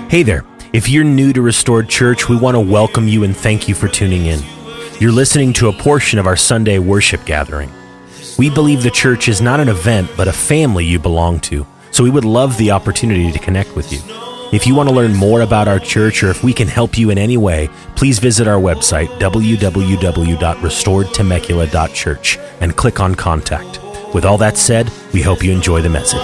Hey there. If you're new to Restored Church, we want to welcome you and thank you for tuning in. You're listening to a portion of our Sunday worship gathering. We believe the church is not an event, but a family you belong to, so we would love the opportunity to connect with you. If you want to learn more about our church or if we can help you in any way, please visit our website, www.restoredtemecula.church, and click on Contact. With all that said, we hope you enjoy the message.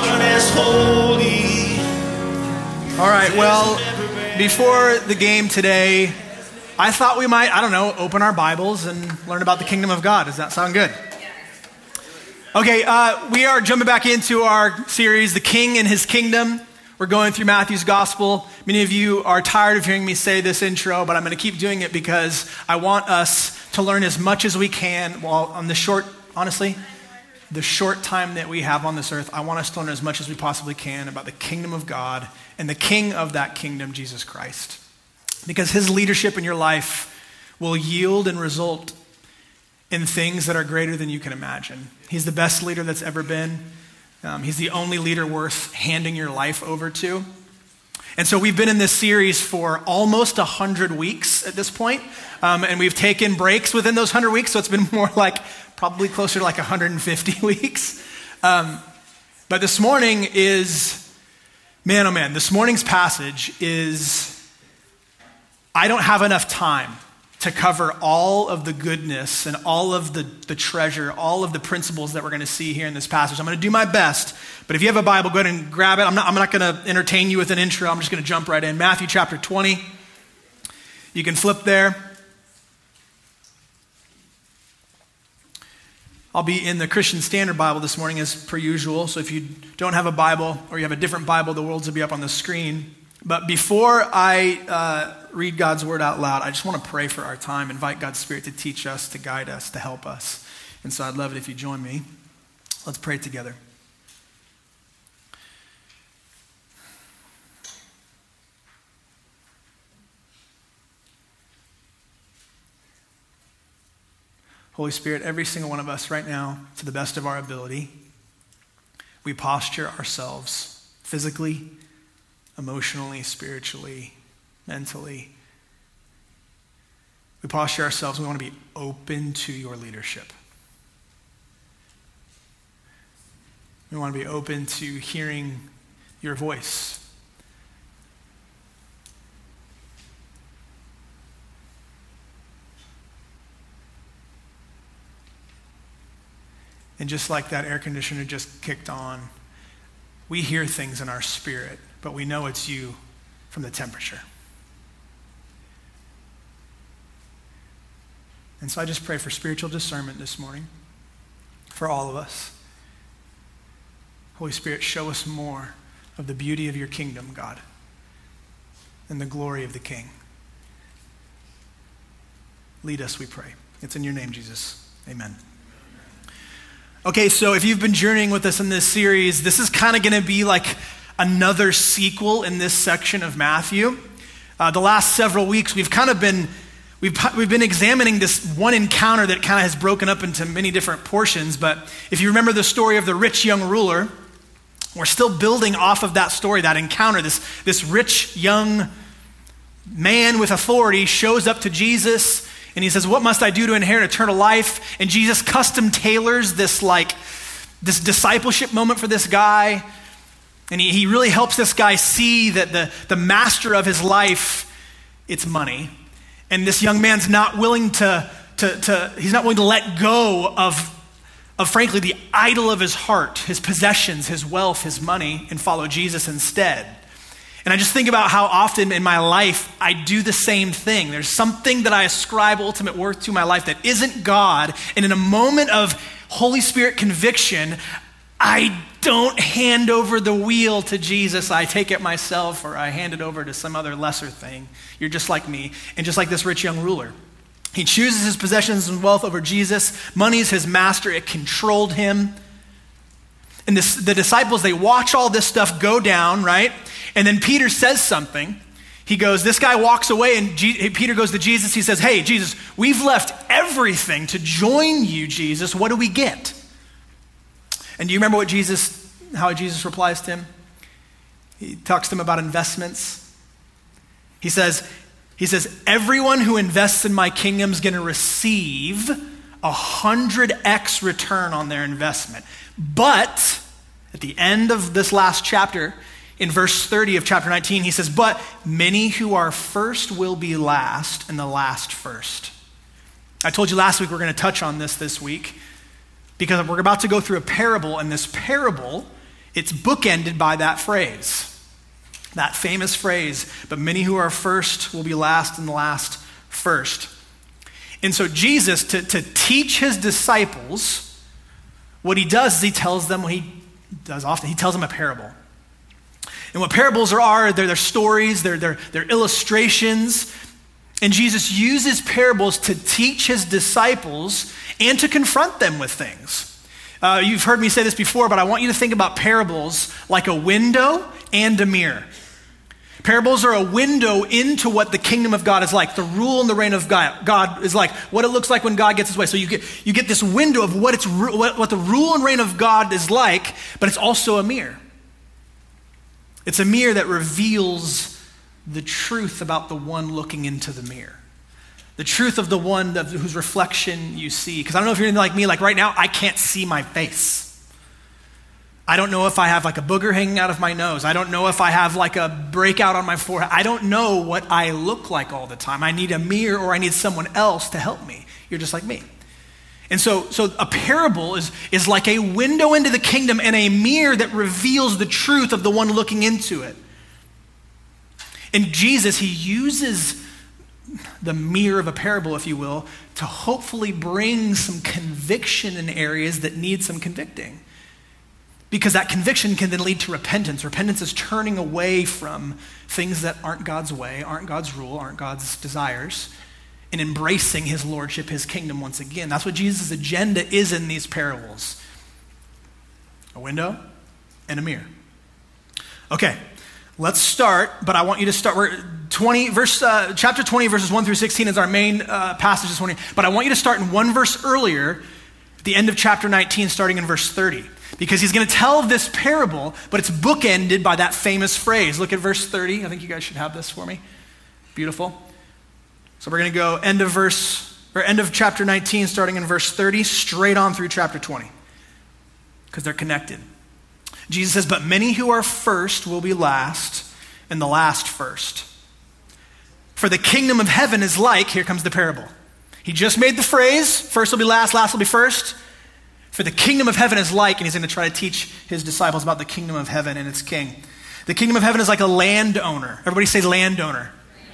All right, well, before the game today, I thought we might, open our Bibles and learn about the kingdom of God. Does that sound good? Okay, we are jumping back into our series, The King and His Kingdom. We're going through Matthew's Gospel. Many of you are tired of hearing me say this intro, but I'm going to keep doing it because I want us to learn as much as we can while on the short time that we have on this earth. I want us to learn as much as we possibly can about the kingdom of God and the king of that kingdom, Jesus Christ. Because his leadership in your life will yield and result in things that are greater than you can imagine. He's the best leader that's ever been. He's the only leader worth handing your life over to. And so we've been in this series for almost 100 weeks at this point. And we've taken breaks within those 100 weeks. So it's been more like probably closer to like 150 weeks. But this morning is, this morning's passage is, I don't have enough time to cover all of the goodness and all of the treasure, all of the principles that we're going to see here in this passage. I'm going to do my best, but if you have a Bible, go ahead and grab it. I'm not going to entertain you with an intro. I'm just going to jump right in. Matthew chapter 20. You can flip there. I'll be in the Christian Standard Bible this morning as per usual. So if you don't have a Bible or you have a different Bible, the words will be up on the screen. But before I read God's word out loud, I just want to pray for our time, invite God's Spirit to teach us, to guide us, to help us. And so I'd love it if you join me. Let's pray together. Holy Spirit, every single one of us right now, to the best of our ability, we posture ourselves physically, emotionally, spiritually, mentally. We posture ourselves, we want to be open to your leadership. We want to be open to hearing your voice. And just like that air conditioner just kicked on, we hear things in our spirit, but we know it's you from the temperature. And so I just pray for spiritual discernment this morning for all of us. Holy Spirit, show us more of the beauty of your kingdom, God, and the glory of the King. Lead us, we pray. It's in your name, Jesus. Amen. Okay, so if you've been journeying with us in this series, this is kind of going to be like another sequel in this section of Matthew. The last several weeks, we've been examining this one encounter that kind of has broken up into many different portions. But if you remember the story of the rich young ruler, we're still building off of that story, that encounter. This rich young man with authority shows up to Jesus. And he says, what must I do to inherit eternal life? And Jesus custom tailors this discipleship moment for this guy. And he really helps this guy see that the master of his life, it's money. And this young man's not willing he's not willing to let go of frankly the idol of his heart, his possessions, his wealth, his money, and follow Jesus instead. And I just think about how often in my life I do the same thing. There's something that I ascribe ultimate worth to in my life that isn't God. And in a moment of Holy Spirit conviction, I don't hand over the wheel to Jesus. I take it myself or I hand it over to some other lesser thing. You're just like me and just like this rich young ruler. He chooses his possessions and wealth over Jesus. Money is his master. It controlled him. And the disciples, they watch all this stuff go down, right? And then Peter says something. He goes, this guy walks away and Peter goes to Jesus. He says, hey, Jesus, we've left everything to join you, Jesus. What do we get? And do you remember how Jesus replies to him? He talks to him about investments. He says, everyone who invests in my kingdom is going to receive 100x return on their investment. But at the end of this last chapter, in verse 30 of chapter 19, he says, but many who are first will be last, and the last first. I told you last week we're going to touch on this week, because we're about to go through a parable, and this parable, it's bookended by that phrase. That famous phrase, but many who are first will be last, and the last first. And so Jesus, to teach his disciples, what he does is he tells them what he does often. He tells them a parable. And what parables are, they're stories, they're illustrations. And Jesus uses parables to teach his disciples and to confront them with things. You've heard me say this before, but I want you to think about parables like a window and a mirror. Parables are a window into what the kingdom of God is like, the rule and the reign of God is like, what it looks like when God gets his way. So you get this window of what the rule and reign of God is like, but it's also a mirror. It's a mirror that reveals the truth about the one looking into the mirror. The truth of the one whose reflection you see. Because I don't know if you're anything like me, like right now, I can't see my face. I don't know if I have like a booger hanging out of my nose. I don't know if I have like a breakout on my forehead. I don't know what I look like all the time. I need a mirror or I need someone else to help me. You're just like me. And so a parable is like a window into the kingdom and a mirror that reveals the truth of the one looking into it. And Jesus, he uses the mirror of a parable, if you will, to hopefully bring some conviction in areas that need some convicting. Because that conviction can then lead to repentance. Repentance is turning away from things that aren't God's way, aren't God's rule, aren't God's desires, and embracing his lordship, his kingdom once again. That's what Jesus' agenda is in these parables. A window and a mirror. Okay, let's start, but I want you to start, chapter 20, verses 1 through 16 is our main passage this morning, but I want you to start in one verse earlier, at the end of chapter 19, starting in verse 30. Because he's going to tell this parable, but it's bookended by that famous phrase. Look at verse 30. I think you guys should have this for me. Beautiful. So we're going to go end of chapter 19, starting in verse 30, straight on through chapter 20. Because they're connected. Jesus says, but many who are first will be last, and the last first. For the kingdom of heaven is like, here comes the parable. He just made the phrase, first will be last will be first. For the kingdom of heaven is like, and he's going to try to teach his disciples about the kingdom of heaven and its king. The kingdom of heaven is like a landowner. Everybody say landowner.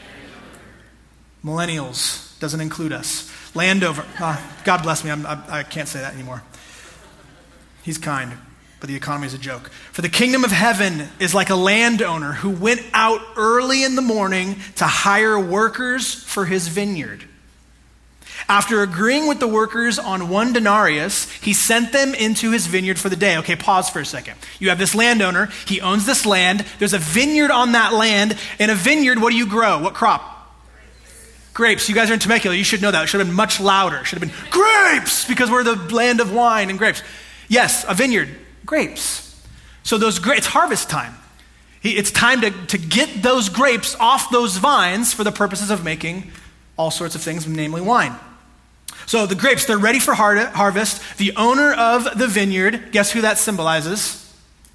Millennials, doesn't include us. Landowner. God bless me, I can't say that anymore. He's kind, but the economy is a joke. For the kingdom of heaven is like a landowner who went out early in the morning to hire workers for his vineyard. After agreeing with the workers on 1 denarius, he sent them into his vineyard for the day. Okay, pause for a second. You have this landowner. He owns this land. There's a vineyard on that land. In a vineyard, what do you grow? What crop? Grapes. You guys are in Temecula. You should know that. It should have been much louder. It should have been grapes because we're the land of wine and grapes. Yes, a vineyard. Grapes. So those grapes, it's harvest time. It's time to get those grapes off those vines for the purposes of making all sorts of things, namely wine. So the grapes, they're ready for harvest. The owner of the vineyard, guess who that symbolizes?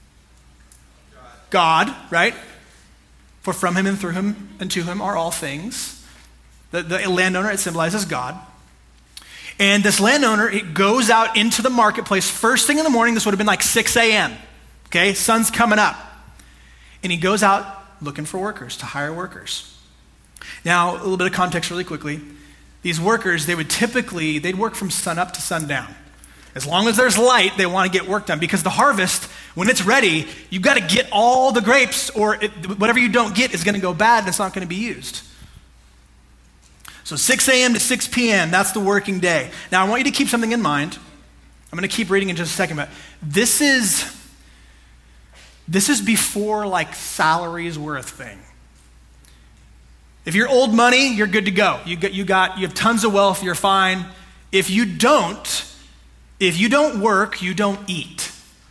God, right? For from him and through him and to him are all things. The landowner, it symbolizes God. And this landowner, it goes out into the marketplace first thing in the morning. This would have been like 6 a.m. Okay, sun's coming up. And he goes out looking for workers, to hire workers. Now, a little bit of context really quickly. These workers, they'd work from sun up to sundown. As long as there's light, they want to get work done because the harvest, when it's ready, you've got to get all the grapes or whatever you don't get is going to go bad and it's not going to be used. So 6 a.m. to 6 p.m., that's the working day. Now, I want you to keep something in mind. I'm going to keep reading in just a second, but this is before like salaries were a thing. If you're old money, you're good to go. You have tons of wealth, you're fine. If you don't work, you don't eat.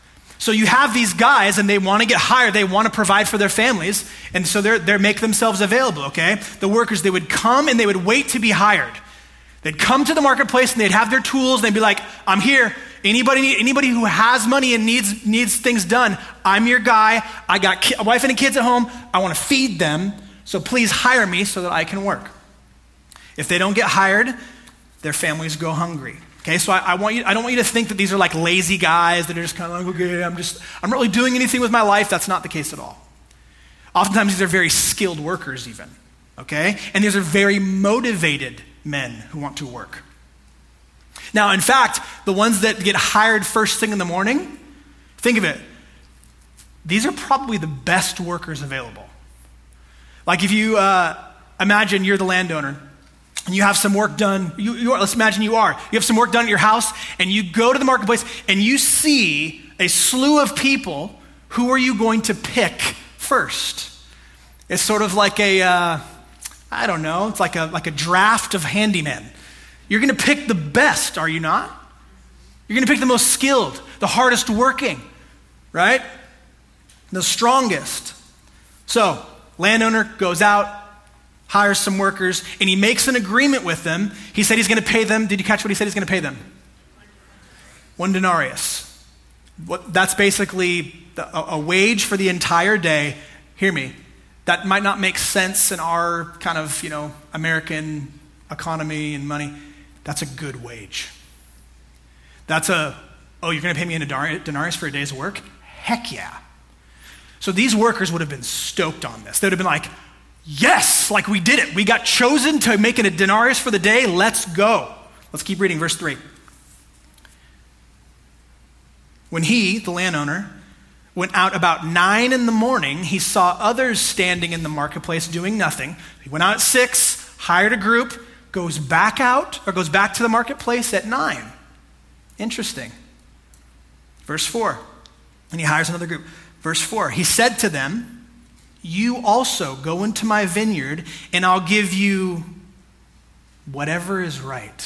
So you have these guys and they want to get hired. They want to provide for their families. And so they make themselves available, okay? The workers, they would come and they would wait to be hired. They'd come to the marketplace and they'd have their tools. And they'd be like, I'm here. Anybody who has money and needs things done, I'm your guy. I got a wife and kids at home. I want to feed them. So please hire me so that I can work. If they don't get hired, their families go hungry. Okay, so I don't want you to think that these are like lazy guys that are just kind of like, okay, I'm not really doing anything with my life. That's not the case at all. Oftentimes these are very skilled workers even, okay? And these are very motivated men who want to work. Now, in fact, the ones that get hired first thing in the morning, think of it, these are probably the best workers available. Like if you imagine you're the landowner, and you have some work done, let's imagine you have some work done at your house, and you go to the marketplace, and you see a slew of people. Who are you going to pick first? It's sort of like it's like a draft of handymen. You're going to pick the best, are you not? You're going to pick the most skilled, the hardest working, right? The strongest. So, landowner goes out, hires some workers, and he makes an agreement with them. He said he's going to pay them. Did you catch what he said he's going to pay them? 1 denarius. That's basically a wage for the entire day. Hear me. That might not make sense in our kind of, American economy and money. That's a good wage. That's you're going to pay me a denarius for a day's work? Heck yeah. So these workers would have been stoked on this. They would have been like, yes, like we did it. We got chosen to make it a denarius for the day. Let's go. Let's keep reading verse 3. When he, the landowner, went out about 9 a.m, he saw others standing in the marketplace doing nothing. He went out at 6, hired a group, goes back to the marketplace at 9. Interesting. Verse 4. And he hires another group. Verse 4. He said to them, you also go into my vineyard, and I'll give you whatever is right.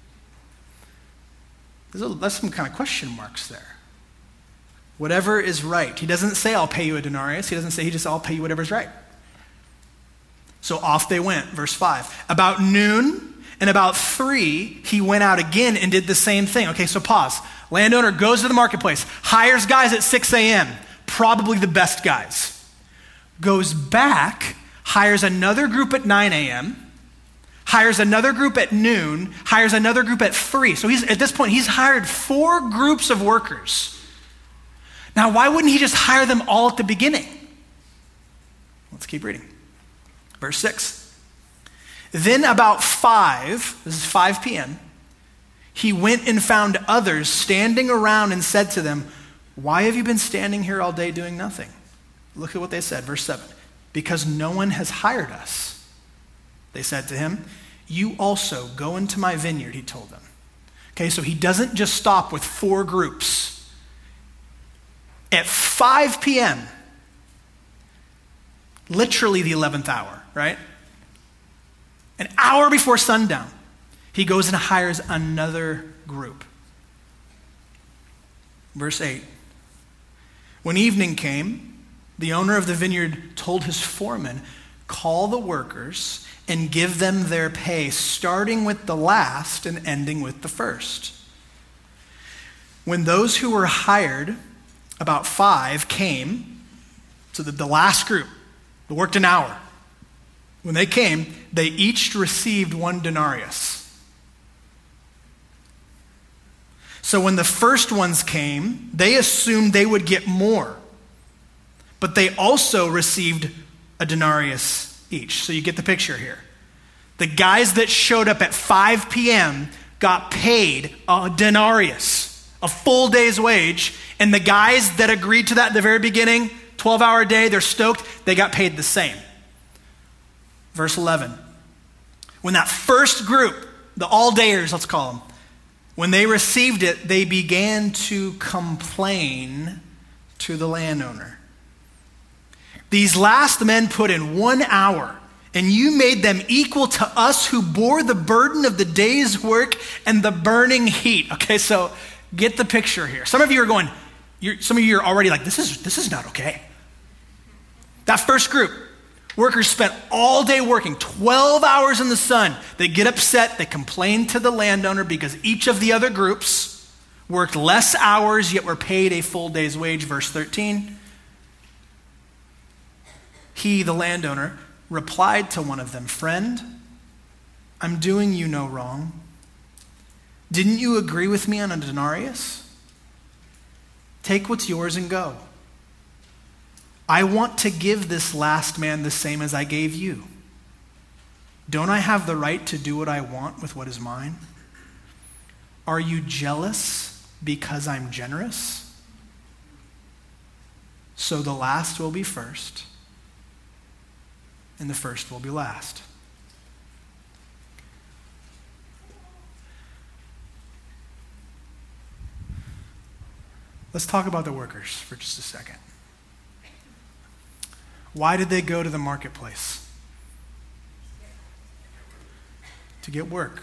There's some kind of question marks there. Whatever is right. He doesn't say, I'll pay you a denarius. He doesn't say, I'll pay you whatever's right. So off they went, verse 5. About noon and about 3, he went out again and did the same thing. Okay, so pause. Landowner goes to the marketplace, hires guys at 6 a.m., probably the best guys. Goes back, hires another group at 9 a.m., hires another group at noon, hires another group at 3. So at this point, he's hired 4 groups of workers. Now, why wouldn't he just hire them all at the beginning? Let's keep reading. Verse 6. Then about 5, this is 5 p.m., he went and found others standing around and said to them, why have you been standing here all day doing nothing? Look at what they said, verse 7. Because no one has hired us. They said to him, you also go into my vineyard, he told them. Okay, so he doesn't just stop with 4 groups. At 5 p.m., literally the 11th hour, right? An hour before sundown, he goes and hires another group. Verse 8. When evening came, the owner of the vineyard told his foreman, call the workers and give them their pay, starting with the last and ending with the first. When those who were hired, about 5, came, so that the last group, that worked an hour, when they came, they each received 1 denarius. So when the first ones came, they assumed they would get more. But they also received a denarius each. So you get the picture here. The guys that showed up at 5 p.m. got paid a denarius, a full day's wage. And the guys that agreed to that at the very beginning, 12-hour day, they're stoked, they got paid the same. Verse 11. When that first group, the all-dayers, let's call them, when they received it, they began to complain to the landowner. These last men put in 1 hour, and you made them equal to us who bore the burden of the day's work and the burning heat. Okay, so get the picture here. Some of you are going, some of you are already like, this is not okay. That first group, workers spent all day working, 12 hours in the sun. They get upset, they complain to the landowner because each of the other groups worked less hours yet were paid a full day's wage. Verse 13. He, the landowner, replied to one of them, "Friend, I'm doing you no wrong. Didn't you agree with me on a denarius? Take what's yours and go. I want to give this last man the same as I gave you. Don't I have the right to do what I want with what is mine? Are you jealous because I'm generous? So the last will be first, and the first will be last." Let's talk about the workers for just a second. Why did they go to the marketplace? To get work.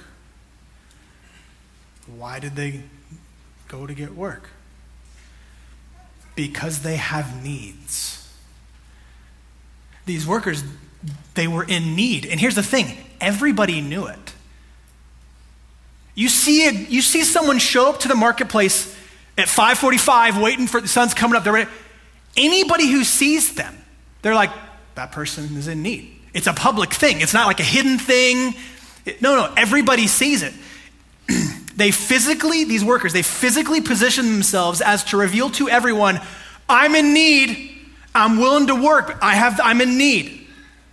Why did they go to get work? Because they have needs. These workers, they were in need. And here's the thing, everybody knew it. You see someone show up to the marketplace at 5:45 waiting for the sun's coming up. They're ready. Anybody who sees them, they're like, that person is in need. It's a public thing. It's not like a hidden thing. No, everybody sees it. These workers, they physically position themselves as to reveal to everyone, I'm in need. I'm willing to work. I'm in need.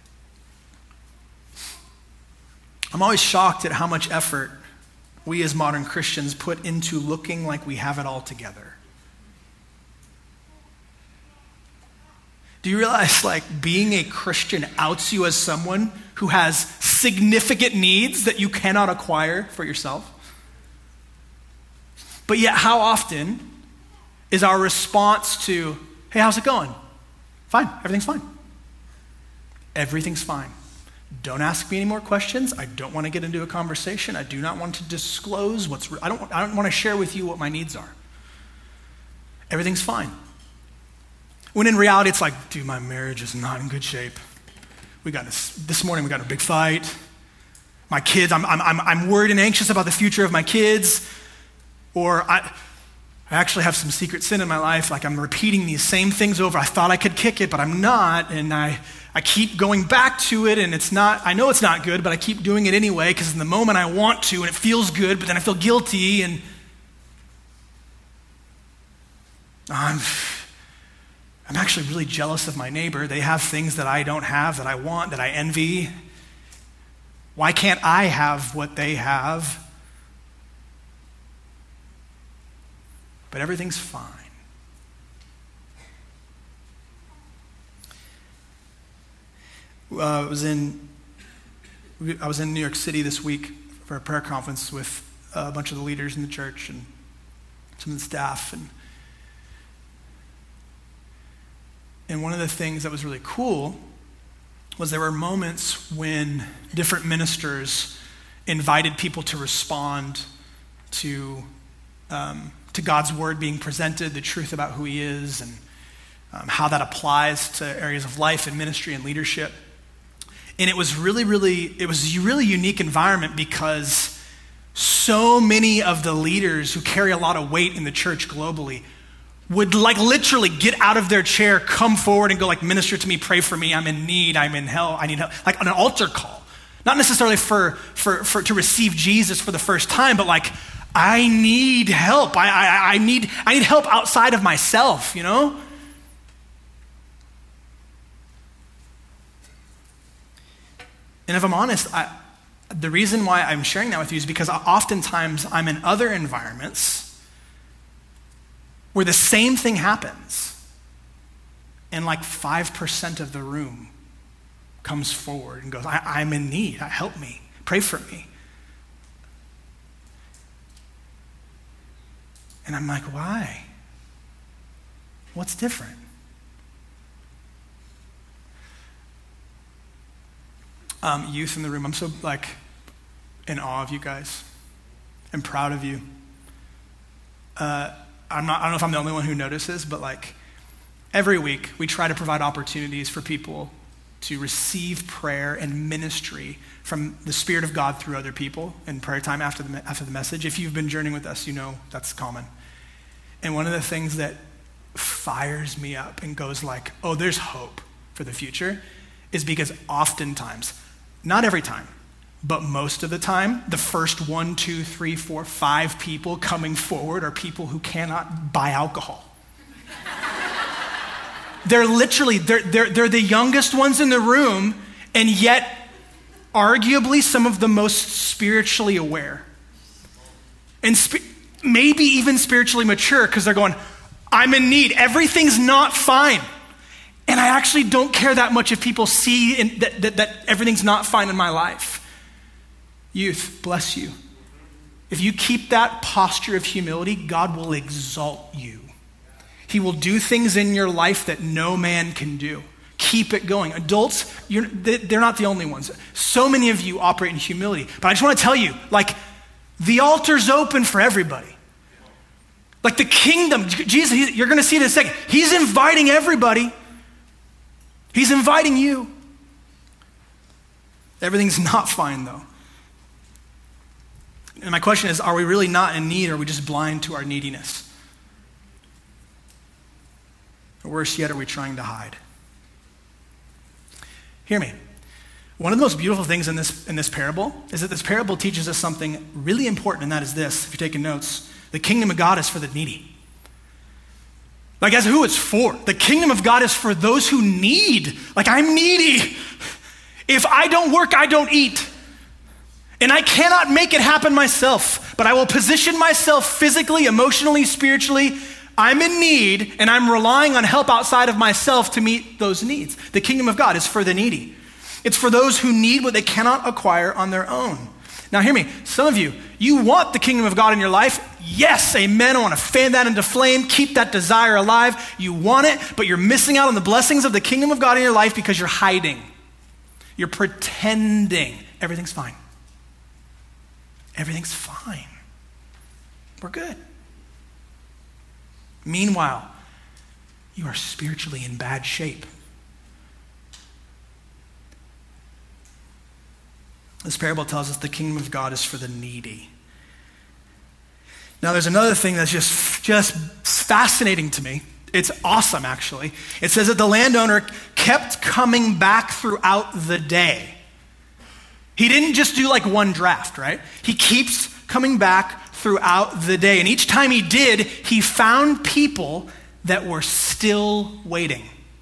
I'm always shocked at how much effort we as modern Christians put into looking like we have it all together. Do you realize being a Christian outs you as someone who has significant needs that you cannot acquire for yourself? But yet how often is our response to, hey, how's it going? Fine, everything's fine. Everything's fine. Don't ask me any more questions. I don't want to get into a conversation. I do not want to disclose I don't want to share with you what my needs are. Everything's fine. When in reality, it's like, dude, my marriage is not in good shape. This morning we got a big fight. My kids, I'm worried and anxious about the future of my kids. Or I actually have some secret sin in my life. I'm repeating these same things over. I thought I could kick it, but I'm not. And I keep going back to it, and I know it's not good, but I keep doing it anyway because in the moment I want to, and it feels good, but then I feel guilty, and I'm actually really jealous of my neighbor. They have things that I don't have, that I want, that I envy. Why can't I have what they have? But everything's fine. I was in New York City this week for a prayer conference with a bunch of the leaders in the church and some of the staff. And one of the things that was really cool was there were moments when different ministers invited people to respond to God's word being presented, the truth about who he is, and how that applies to areas of life and ministry and leadership. And it was a really unique environment because so many of the leaders who carry a lot of weight in the church globally would literally get out of their chair, come forward and go minister to me, pray for me, I'm in need, I'm in hell, I need help. On an altar call. Not necessarily for to receive Jesus for the first time, but I need help. I need help outside of myself, And if I'm honest, the reason why I'm sharing that with you is because oftentimes I'm in other environments where the same thing happens, and 5% of the room comes forward and goes, I'm in need, help me, pray for me. And I'm like, why? What's different? Youth in the room, I'm so in awe of you guys. I'm proud of you. I don't know if I'm the only one who notices, but like every week we try to provide opportunities for people to receive prayer and ministry from the Spirit of God through other people in prayer time after the message. If you've been journeying with us, you know that's common. And one of the things that fires me up and goes like, oh, there's hope for the future, is because oftentimes, not every time, but most of the time, the first 1, 2, 3, 4, 5 people coming forward are people who cannot buy alcohol. They're literally, they're the youngest ones in the room, and yet arguably some of the most spiritually aware. And maybe even spiritually mature, because they're going, I'm in need. Everything's not fine. And I actually don't care that much if people see that everything's not fine in my life. Youth, bless you. If you keep that posture of humility, God will exalt you. He will do things in your life that no man can do. Keep it going. Adults, they're not the only ones. So many of you operate in humility. But I just want to tell you, like, the altar's open for everybody. Like the kingdom, Jesus, you're going to see it in a second. He's inviting everybody. He's inviting you. Everything's not fine, though. And my question is, are we really not in need, or are we just blind to our neediness? Or worse yet, are we trying to hide? Hear me. One of the most beautiful things in this parable is that this parable teaches us something really important, and that is this. If you're taking notes, the kingdom of God is for the needy. Like, as who it's for. The kingdom of God is for those who need. Like, I'm needy. If I don't work, I don't eat. And I cannot make it happen myself, but I will position myself physically, emotionally, spiritually. I'm in need, and I'm relying on help outside of myself to meet those needs. The kingdom of God is for the needy. It's for those who need what they cannot acquire on their own. Now hear me, some of you want the kingdom of God in your life. Yes, amen. I want to fan that into flame, keep that desire alive. You want it, but you're missing out on the blessings of the kingdom of God in your life because you're hiding. You're pretending everything's fine. Everything's fine. We're good. Meanwhile, you are spiritually in bad shape. This parable tells us the kingdom of God is for the needy. Now, there's another thing that's just fascinating to me. It's awesome, actually. It says that the landowner kept coming back throughout the day. He didn't just do like one draft, right? He keeps coming back throughout the day. And each time he did, he found people that were still waiting.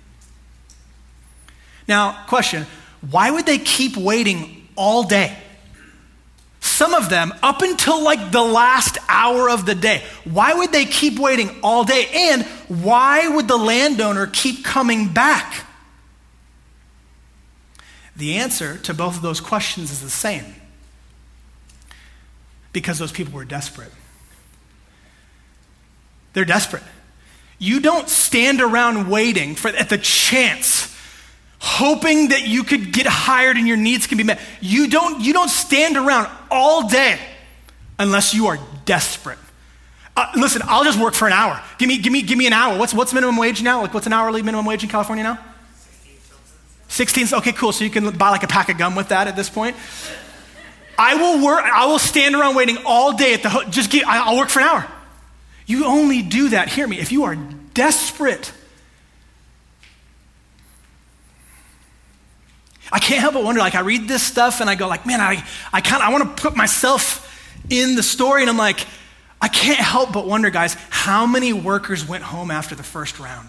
Now, question, why would they keep waiting all day? Some of them up until like the last hour of the day. Why would they keep waiting all day? And why would the landowner keep coming back? The answer to both of those questions is the same. Because those people were desperate. They're desperate. You don't stand around waiting at the chance, hoping that you could get hired and your needs can be met. You don't stand around all day unless you are desperate. Listen, I'll just work for an hour. Give me an hour. What's minimum wage now? Like, what's an hourly minimum wage in California now? 16. Okay, cool. So you can buy like a pack of gum with that at this point. I will stand around waiting all day at I'll work for an hour. You only do that, hear me, if you are desperate. I can't help but wonder, like, I read this stuff and I go like, man, I want to put myself in the story, and I'm like, I can't help but wonder, guys, how many workers went home after the first round?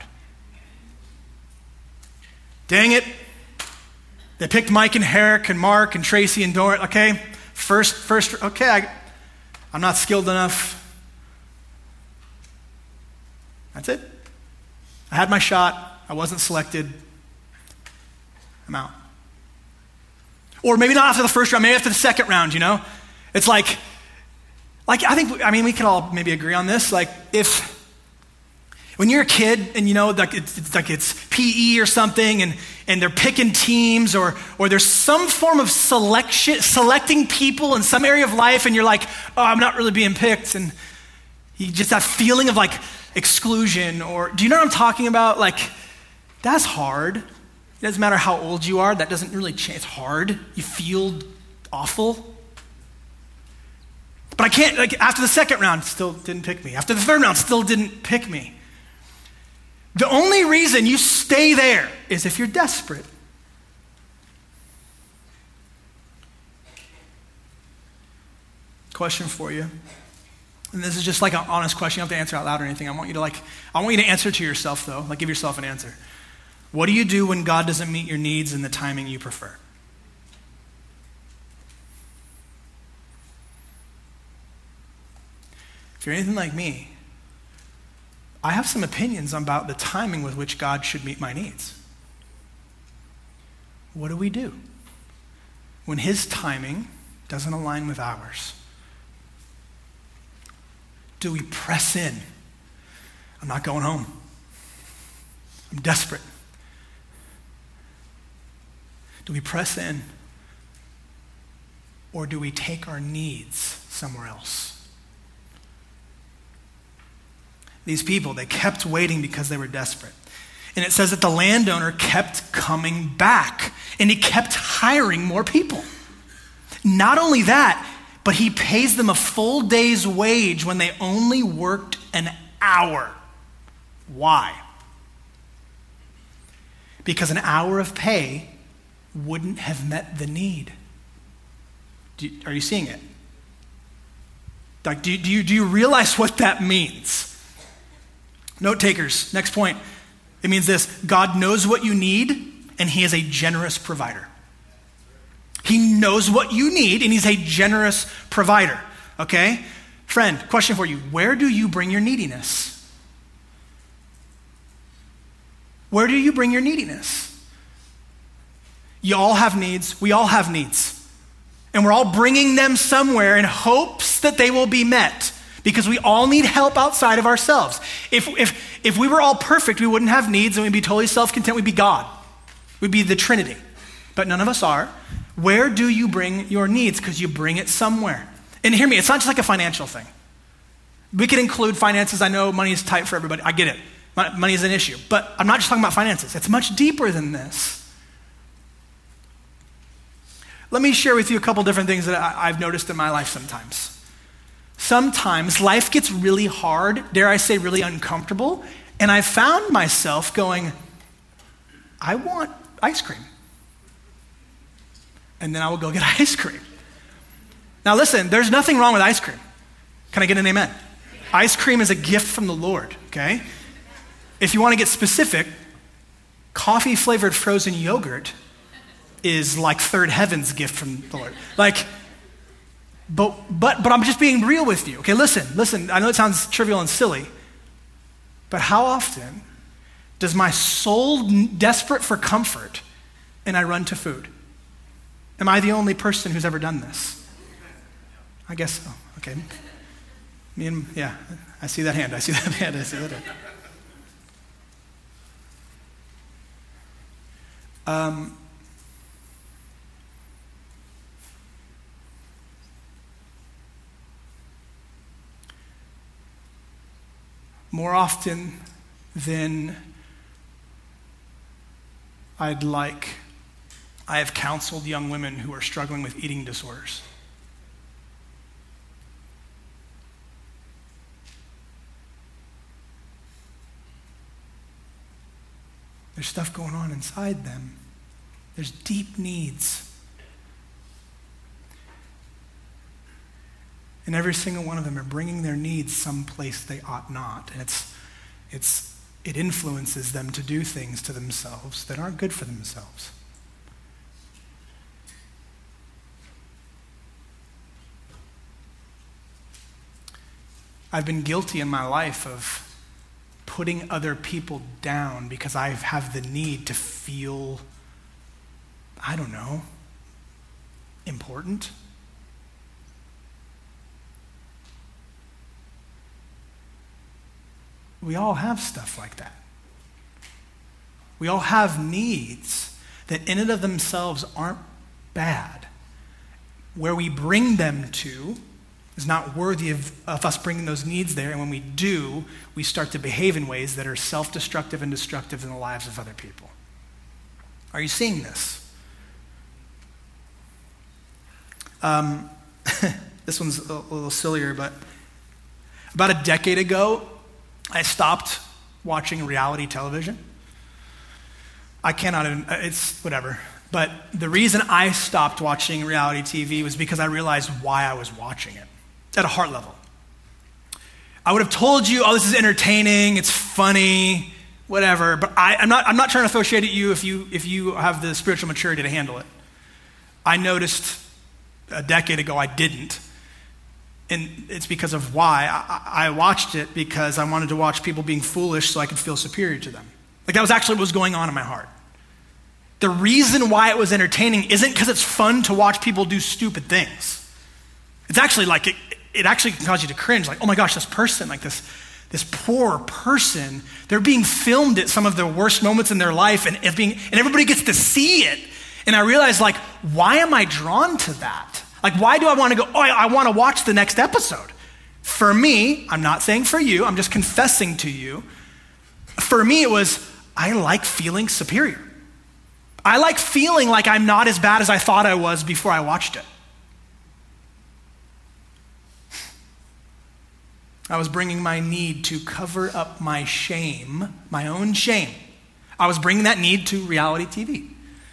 Dang it. They picked Mike and Herrick and Mark and Tracy and Dorit. Okay, first. Okay, I'm not skilled enough. That's it. I had my shot. I wasn't selected. I'm out. Or maybe not after the first round, maybe after the second round, you know? It's like we can all maybe agree on this. Like, when you're a kid and you know, like it's PE or something, and they're picking teams, or there's some form of selecting people in some area of life, and you're like, oh, I'm not really being picked, and You just that feeling of like exclusion, or do you know what I'm talking about? Like, that's hard. It doesn't matter how old you are, that doesn't really change. It's hard. You feel awful. But I can't, like, after the second round, still didn't pick me. After the third round, still didn't pick me. The only reason you stay there is if you're desperate. Question for you. And this is just like an honest question. You don't have to answer out loud or anything. I want you to answer to yourself, though. Like, give yourself an answer. What do you do when God doesn't meet your needs in the timing you prefer? If you're anything like me, I have some opinions about the timing with which God should meet my needs. What do we do when his timing doesn't align with ours? Do we press in? I'm not going home. I'm desperate. Do we press in? Or do we take our needs somewhere else? These people, they kept waiting because they were desperate. And it says that the landowner kept coming back and he kept hiring more people. Not only that, but he pays them a full day's wage when they only worked an hour. Why? Because an hour of pay wouldn't have met the need. Are you seeing it? Like, do you realize what that means? Note takers, next point. It means this: God knows what you need, and he is a generous provider. He knows what you need, and he's a generous provider. Okay? Friend, question for you. Where do you bring your neediness? Where do you bring your neediness? You all have needs. We all have needs. And we're all bringing them somewhere in hopes that they will be met. Because we all need help outside of ourselves. If we were all perfect, we wouldn't have needs and we'd be totally self-content. We'd be God. We'd be the Trinity. But none of us are. Where do you bring your needs? Because you bring it somewhere. And hear me, it's not just like a financial thing. We could include finances. I know money is tight for everybody. I get it. Money is an issue. But I'm not just talking about finances. It's much deeper than this. Let me share with you a couple different things that I've noticed in my life sometimes. Sometimes life gets really hard, dare I say really uncomfortable, and I found myself going, I want ice cream. And then I will go get ice cream. Now listen, there's nothing wrong with ice cream. Can I get an amen? Ice cream is a gift from the Lord, okay? If you want to get specific, coffee-flavored frozen yogurt is like third heaven's gift from the Lord. Like, but I'm just being real with you. Okay, listen. I know it sounds trivial and silly, but how often does my soul desperate for comfort and I run to food? Am I the only person who's ever done this? I guess so. Okay. I see that hand. I see that hand. More often than I'd like, I have counseled young women who are struggling with eating disorders. There's stuff going on inside them. There's deep needs. And every single one of them are bringing their needs someplace they ought not. And it influences them to do things to themselves that aren't good for themselves. I've been guilty in my life of putting other people down because I have the need to feel, I don't know, important. We all have stuff like that. We all have needs that in and of themselves aren't bad. Where we bring them to is not worthy of us bringing those needs there. And when we do, we start to behave in ways that are self-destructive and destructive in the lives of other people. Are you seeing this? This one's a little sillier, but about a decade ago, I stopped watching reality television. I cannot even, it's whatever. But the reason I stopped watching reality TV was because I realized why I was watching it at a heart level. I would have told you, oh, this is entertaining, it's funny, whatever, but I'm not trying to throw shade at you if you have the spiritual maturity to handle it. I noticed a decade ago I didn't. And it's because of why. I watched it because I wanted to watch people being foolish so I could feel superior to them. Like that was actually what was going on in my heart. The reason why it was entertaining isn't because it's fun to watch people do stupid things. It's actually like, it actually can cause you to cringe. Like, oh my gosh, this person, like this poor person, they're being filmed at some of the worst moments in their life and everybody gets to see it. And I realized like, why am I drawn to that? Like, why do I want to go, I want to watch the next episode? For me, I'm not saying for you, I'm just confessing to you. For me, it was, I like feeling superior. I like feeling like I'm not as bad as I thought I was before I watched it. I was bringing my need to cover up my shame, my own shame. I was bringing that need to reality TV.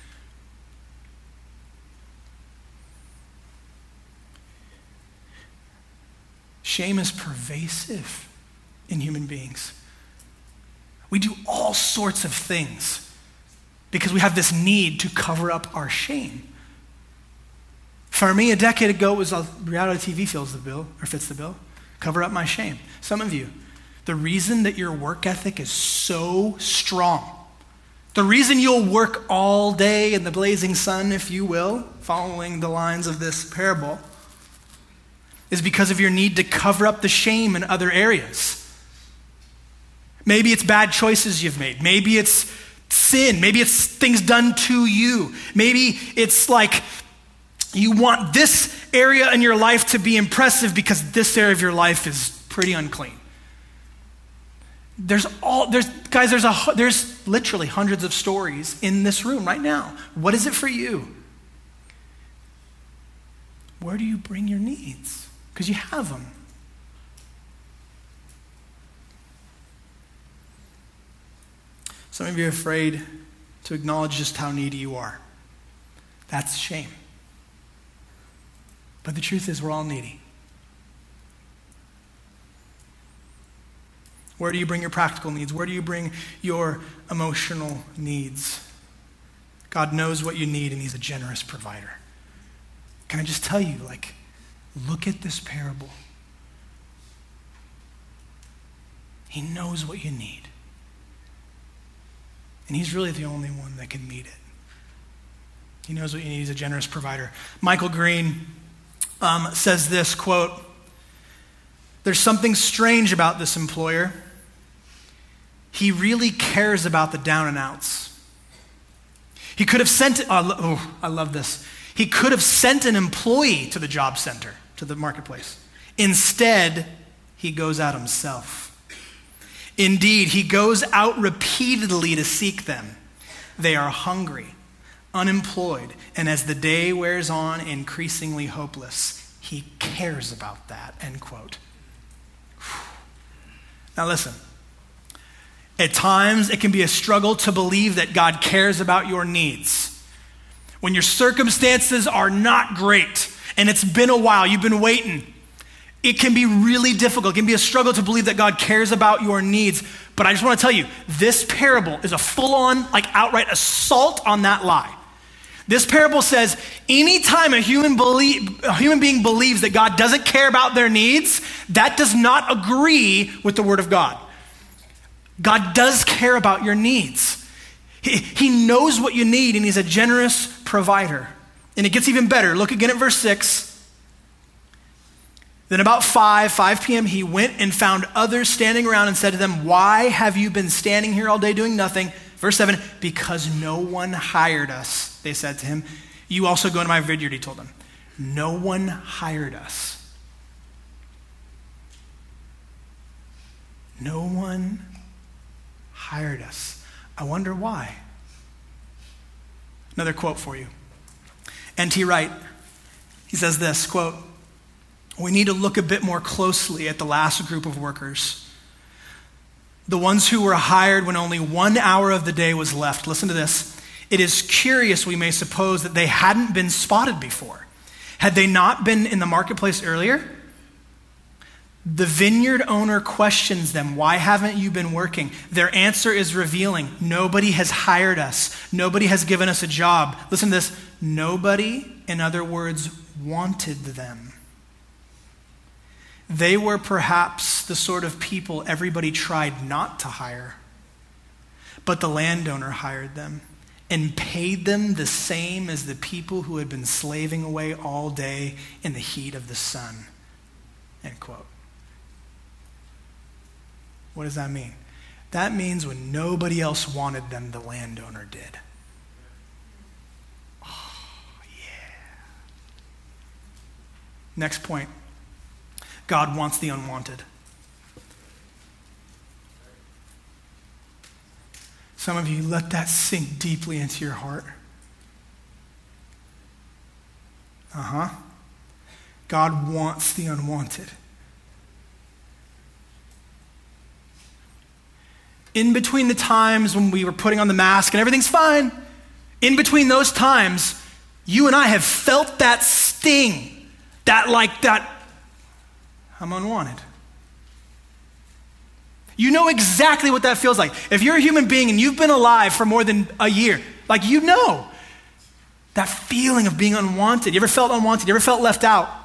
Shame is pervasive in human beings. We do all sorts of things because we have this need to cover up our shame. For me, a decade ago, it was reality TV fits the bill. Cover up my shame. Some of you, the reason that your work ethic is so strong, the reason you'll work all day in the blazing sun, if you will, following the lines of this parable, is because of your need to cover up the shame in other areas. Maybe it's bad choices you've made. Maybe it's sin. Maybe it's things done to you. Maybe it's like you want this area in your life to be impressive because this area of your life is pretty unclean. There's literally hundreds of stories in this room right now. What is it for you? Where do you bring your needs? Because you have them. Some of you are afraid to acknowledge just how needy you are. That's shame. But the truth is we're all needy. Where do you bring your practical needs? Where do you bring your emotional needs? God knows what you need and he's a generous provider. Can I just tell you, look at this parable. He knows what you need. And he's really the only one that can meet it. He knows what you need. He's a generous provider. Michael Green says this, quote, "There's something strange about this employer. He really cares about the down and outs. He could have sent, I love this. He could have sent an employee to the job center, to the marketplace. Instead, he goes out himself. Indeed, he goes out repeatedly to seek them. They are hungry, unemployed, and as the day wears on, increasingly hopeless. He cares about that," end quote. Now listen, at times it can be a struggle to believe that God cares about your needs. When your circumstances are not great and it's been a while, you've been waiting, it can be really difficult. It can be a struggle to believe that God cares about your needs. But I just want to tell you, this parable is a full-on, outright assault on that lie. This parable says, anytime a human being believes that God doesn't care about their needs, that does not agree with the Word of God. God does care about your needs. He knows what you need, and he's a generous provider. And it gets even better. Look again at verse 6. Then about 5 p.m., he went and found others standing around and said to them, "Why have you been standing here all day doing nothing?" Verse 7, "Because no one hired us," they said to him. "You also go into my vineyard," he told them. No one hired us. No one hired us. I wonder why. Another quote for you. N.T. Wright, he says this, quote, "We need to look a bit more closely at the last group of workers. The ones who were hired when only 1 hour of the day was left." Listen to this. "It is curious, we may suppose, that they hadn't been spotted before. Had they not been in the marketplace earlier? The vineyard owner questions them, 'Why haven't you been working?' Their answer is revealing. 'Nobody has hired us. Nobody has given us a job.' Listen to this. Nobody, in other words, wanted them. They were perhaps the sort of people everybody tried not to hire. But the landowner hired them and paid them the same as the people who had been slaving away all day in the heat of the sun." End quote. What does that mean? That means when nobody else wanted them, the landowner did. Oh, yeah. Next point. God wants the unwanted. Some of you, let that sink deeply into your heart. God wants the unwanted. In between the times when we were putting on the mask and everything's fine, in between those times, you and I have felt that sting, that I'm unwanted. You know exactly what that feels like. If you're a human being and you've been alive for more than a year, you know that feeling of being unwanted. You ever felt unwanted? You ever felt left out?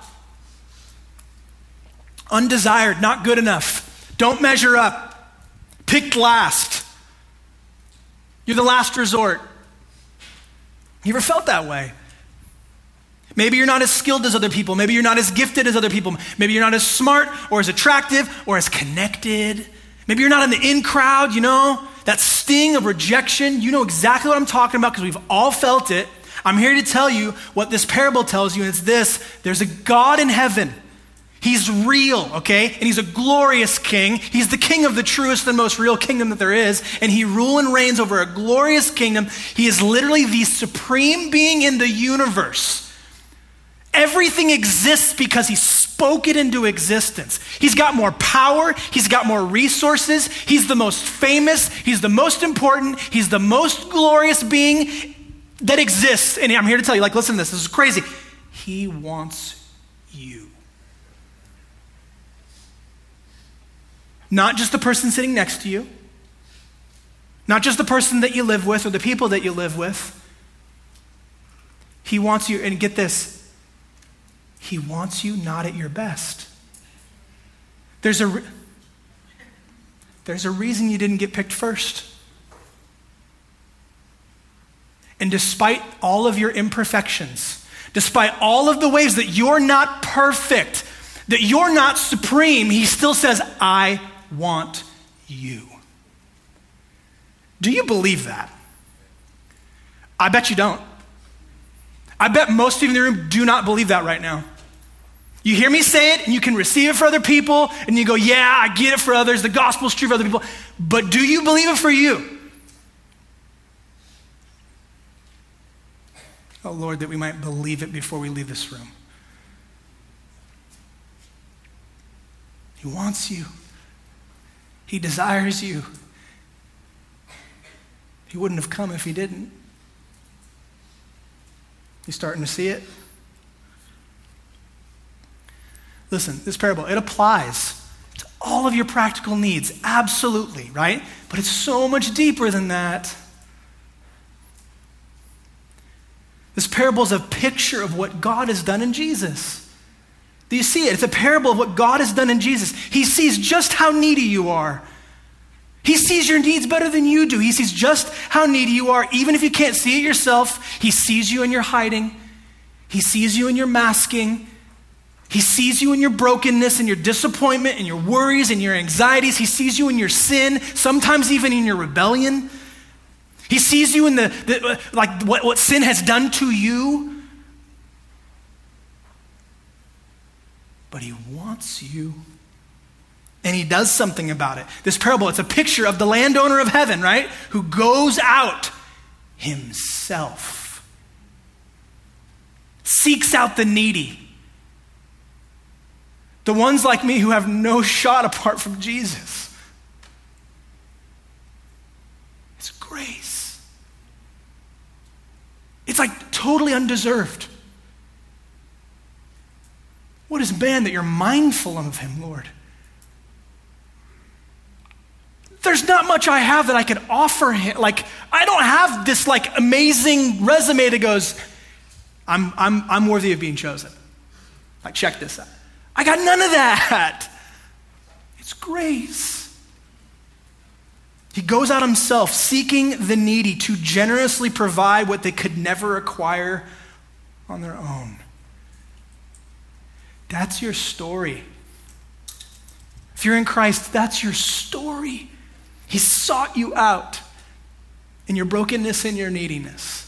Undesired, not good enough, don't measure up. Picked last. You're the last resort. You ever felt that way? Maybe you're not as skilled as other people. Maybe you're not as gifted as other people. Maybe you're not as smart or as attractive or as connected. Maybe you're not in the in crowd, that sting of rejection. You know exactly what I'm talking about because we've all felt it. I'm here to tell you what this parable tells you, and it's this. There's a God in heaven. He's real, okay? And he's a glorious king. He's the king of the truest and most real kingdom that there is. And he rules and reigns over a glorious kingdom. He is literally the supreme being in the universe. Everything exists because he spoke it into existence. He's got more power. He's got more resources. He's the most famous. He's the most important. He's the most glorious being that exists. And I'm here to tell you, listen to this. This is crazy. He wants you. Not just the person sitting next to you. Not just the person that you live with or the people that you live with. He wants you, and get this, he wants you not at your best. There's a reason you didn't get picked first. And despite all of your imperfections, despite all of the ways that you're not perfect, that you're not supreme, he still says, I want you. Do you believe that? I bet you don't. I bet most of you in the room do not believe that right now. You hear me say it and you can receive it for other people and you go, yeah, I get it for others. The gospel's true for other people. But do you believe it for you? Oh Lord, that we might believe it before we leave this room. He wants you. He desires you. He wouldn't have come if he didn't. You starting to see it? Listen, this parable, it applies to all of your practical needs, absolutely, right? But it's so much deeper than that. This parable is a picture of what God has done in Jesus. Do you see it? It's a parable of what God has done in Jesus. He sees just how needy you are. He sees your needs better than you do. He sees just how needy you are. Even if you can't see it yourself, he sees you in your hiding. He sees you in your masking. He sees you in your brokenness and your disappointment and your worries and your anxieties. He sees you in your sin, sometimes even in your rebellion. He sees you in what sin has done to you. But he wants you. and he does something about it. This parable, it's a picture of the landowner of heaven, right? Who goes out himself, seeks out the needy, the ones like me who have no shot apart from Jesus. It's grace. It's like totally undeserved. What is man that you're mindful of him, Lord? There's not much I have that I could offer him. Like, I don't have this like amazing resume that goes, I'm worthy of being chosen. Like, check this out. I got none of that. It's grace. He goes out himself, seeking the needy to generously provide what they could never acquire on their own. That's your story. If you're in Christ, that's your story. He sought you out in your brokenness and your neediness.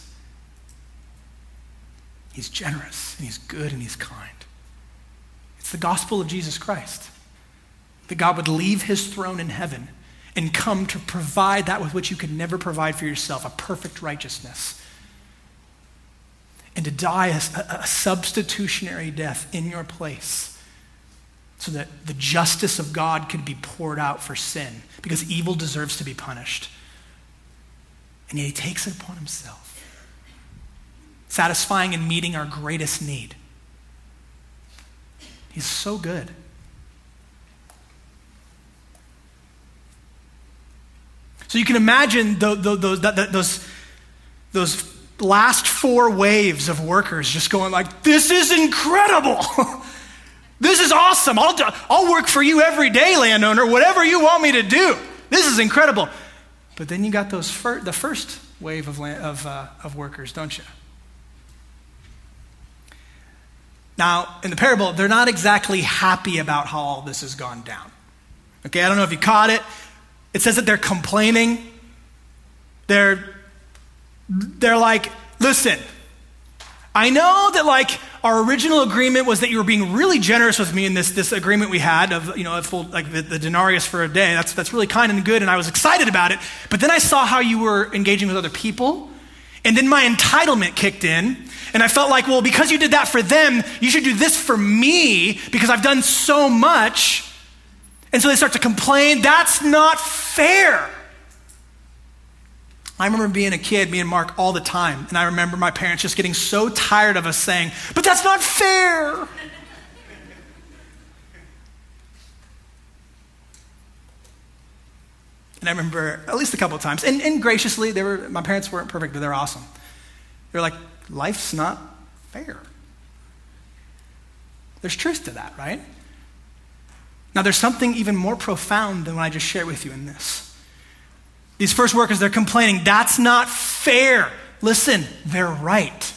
He's generous, and he's good, and he's kind. It's the gospel of Jesus Christ, that God would leave his throne in heaven and come to provide that with which you could never provide for yourself, a perfect righteousness, and to die a substitutionary death in your place so that the justice of God could be poured out for sin, because evil deserves to be punished. And yet he takes it upon himself, satisfying and meeting our greatest need. He's so good. So you can imagine those last 4 waves of workers just going like, this is incredible. This is awesome. I'll work for you every day, landowner, whatever you want me to do. This is incredible. But then you got the first wave of workers, don't you? Now, in the parable, they're not exactly happy about how all this has gone down. Okay, I don't know if you caught it. It says that they're complaining. They're like, listen, I know that like our original agreement was that you were being really generous with me in this agreement we had of, a full, like the denarius for a day. That's really kind and good, and I was excited about it. But then I saw how you were engaging with other people, and then my entitlement kicked in, and I felt like, well, because you did that for them, you should do this for me because I've done so much. And so they start to complain. That's not fair. I remember being a kid, me and Mark, all the time. And I remember my parents just getting so tired of us saying, but that's not fair. And I remember at least a couple of times, and graciously, my parents weren't perfect, but they were awesome. They were like, life's not fair. There's truth to that, right? Now, there's something even more profound than what I just shared with you in this. These first workers, they're complaining, that's not fair. Listen, they're right.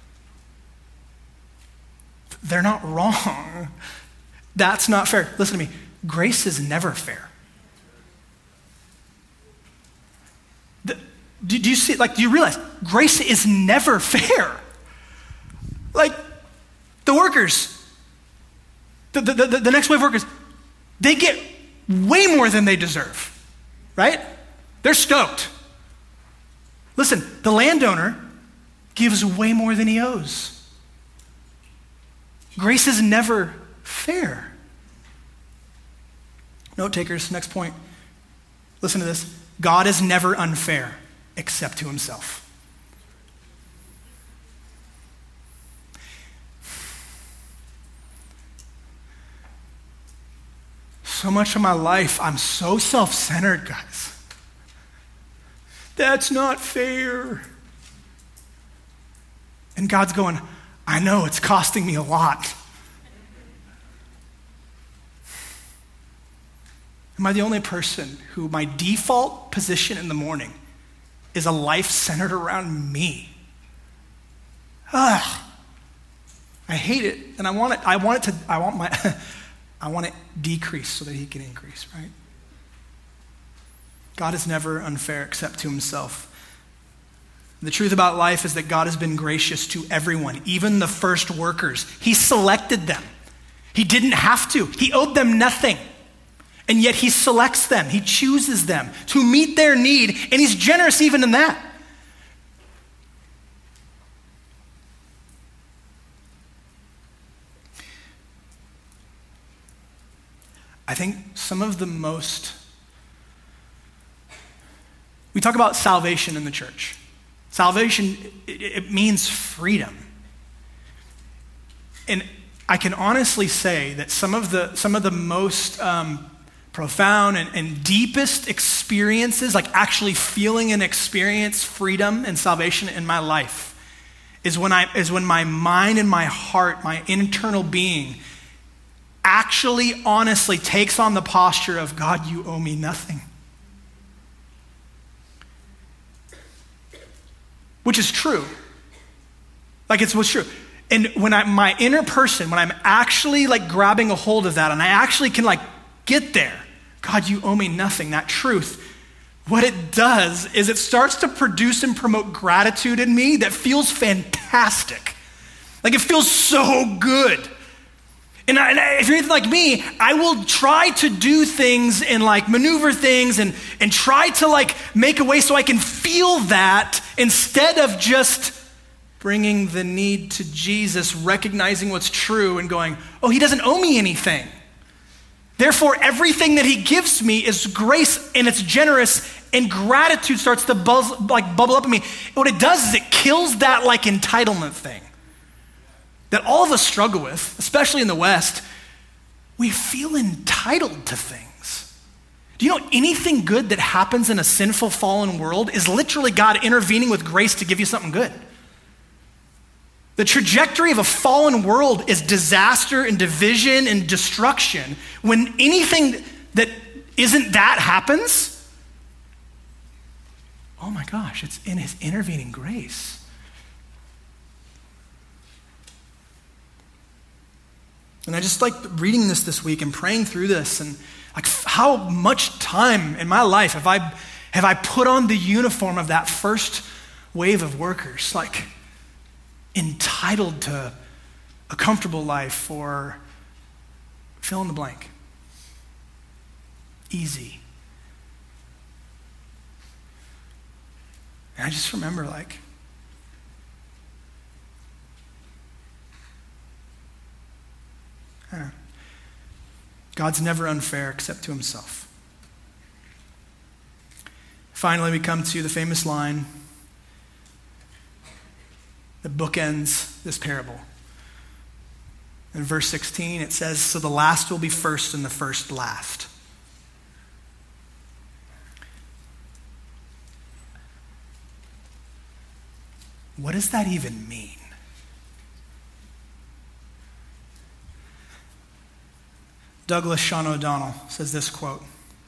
They're not wrong. That's not fair. Listen to me. Grace is never fair. Do you see, do you realize grace is never fair? Like, the workers, the next wave of workers, they get way more than they deserve, right? They're stoked. Listen, the landowner gives way more than he owes. Grace is never fair. Note takers, next point. Listen to this. God is never unfair except to himself. So much of my life, I'm so self-centered, guys. That's not fair. And God's going, I know, it's costing me a lot. Am I the only person who my default position in the morning is a life centered around me? I hate it, and I want it decrease so that he can increase, right? God is never unfair except to himself. The truth about life is that God has been gracious to everyone, even the first workers. He selected them. He didn't have to. He owed them nothing. And yet he selects them, he chooses them to meet their need, and he's generous even in that. I think some of the most, we talk about salvation in the church. Salvation, it means freedom. And I can honestly say that some of the most profound and deepest experiences, like actually feeling and experience freedom and salvation in my life, is when my mind and my heart, my internal being, actually honestly takes on the posture of, God, you owe me nothing. Which is true. Like, it's what's true. And when my inner person, when I'm actually like grabbing a hold of that and I actually can like get there, God, you owe me nothing, that truth, what it does is it starts to produce and promote gratitude in me that feels fantastic. Like, it feels so good. And if you're anything like me, I will try to do things and like maneuver things and try to like make a way so I can feel that instead of just bringing the need to Jesus, recognizing what's true and going, oh, he doesn't owe me anything. Therefore, everything that he gives me is grace and it's generous, and gratitude starts to bubble up in me. And what it does is it kills that like entitlement thing that all of us struggle with, especially in the West. We feel entitled to things. Do you know anything good that happens in a sinful, fallen world is literally God intervening with grace to give you something good? The trajectory of a fallen world is disaster and division and destruction. When anything that isn't that happens, oh my gosh, it's in his intervening grace. And I just like reading this week and praying through this, and like how much time in my life have I put on the uniform of that first wave of workers, like entitled to a comfortable life or fill in the blank. Easy. And I just remember like, God's never unfair except to himself. Finally, we come to the famous line that bookends this parable. In verse 16, it says, so the last will be first and the first last. What does that even mean? Douglas Sean O'Donnell says this quote,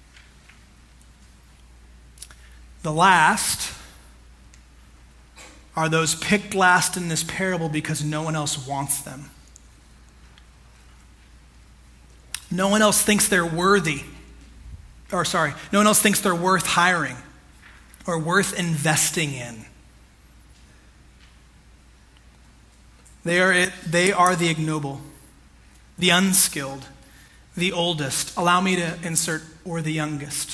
the last are those picked last in this parable because no one else wants them. No one else thinks they're worthy. No one else thinks they're worth hiring or worth investing in. They are the ignoble, the unskilled, the oldest, allow me to insert, or the youngest,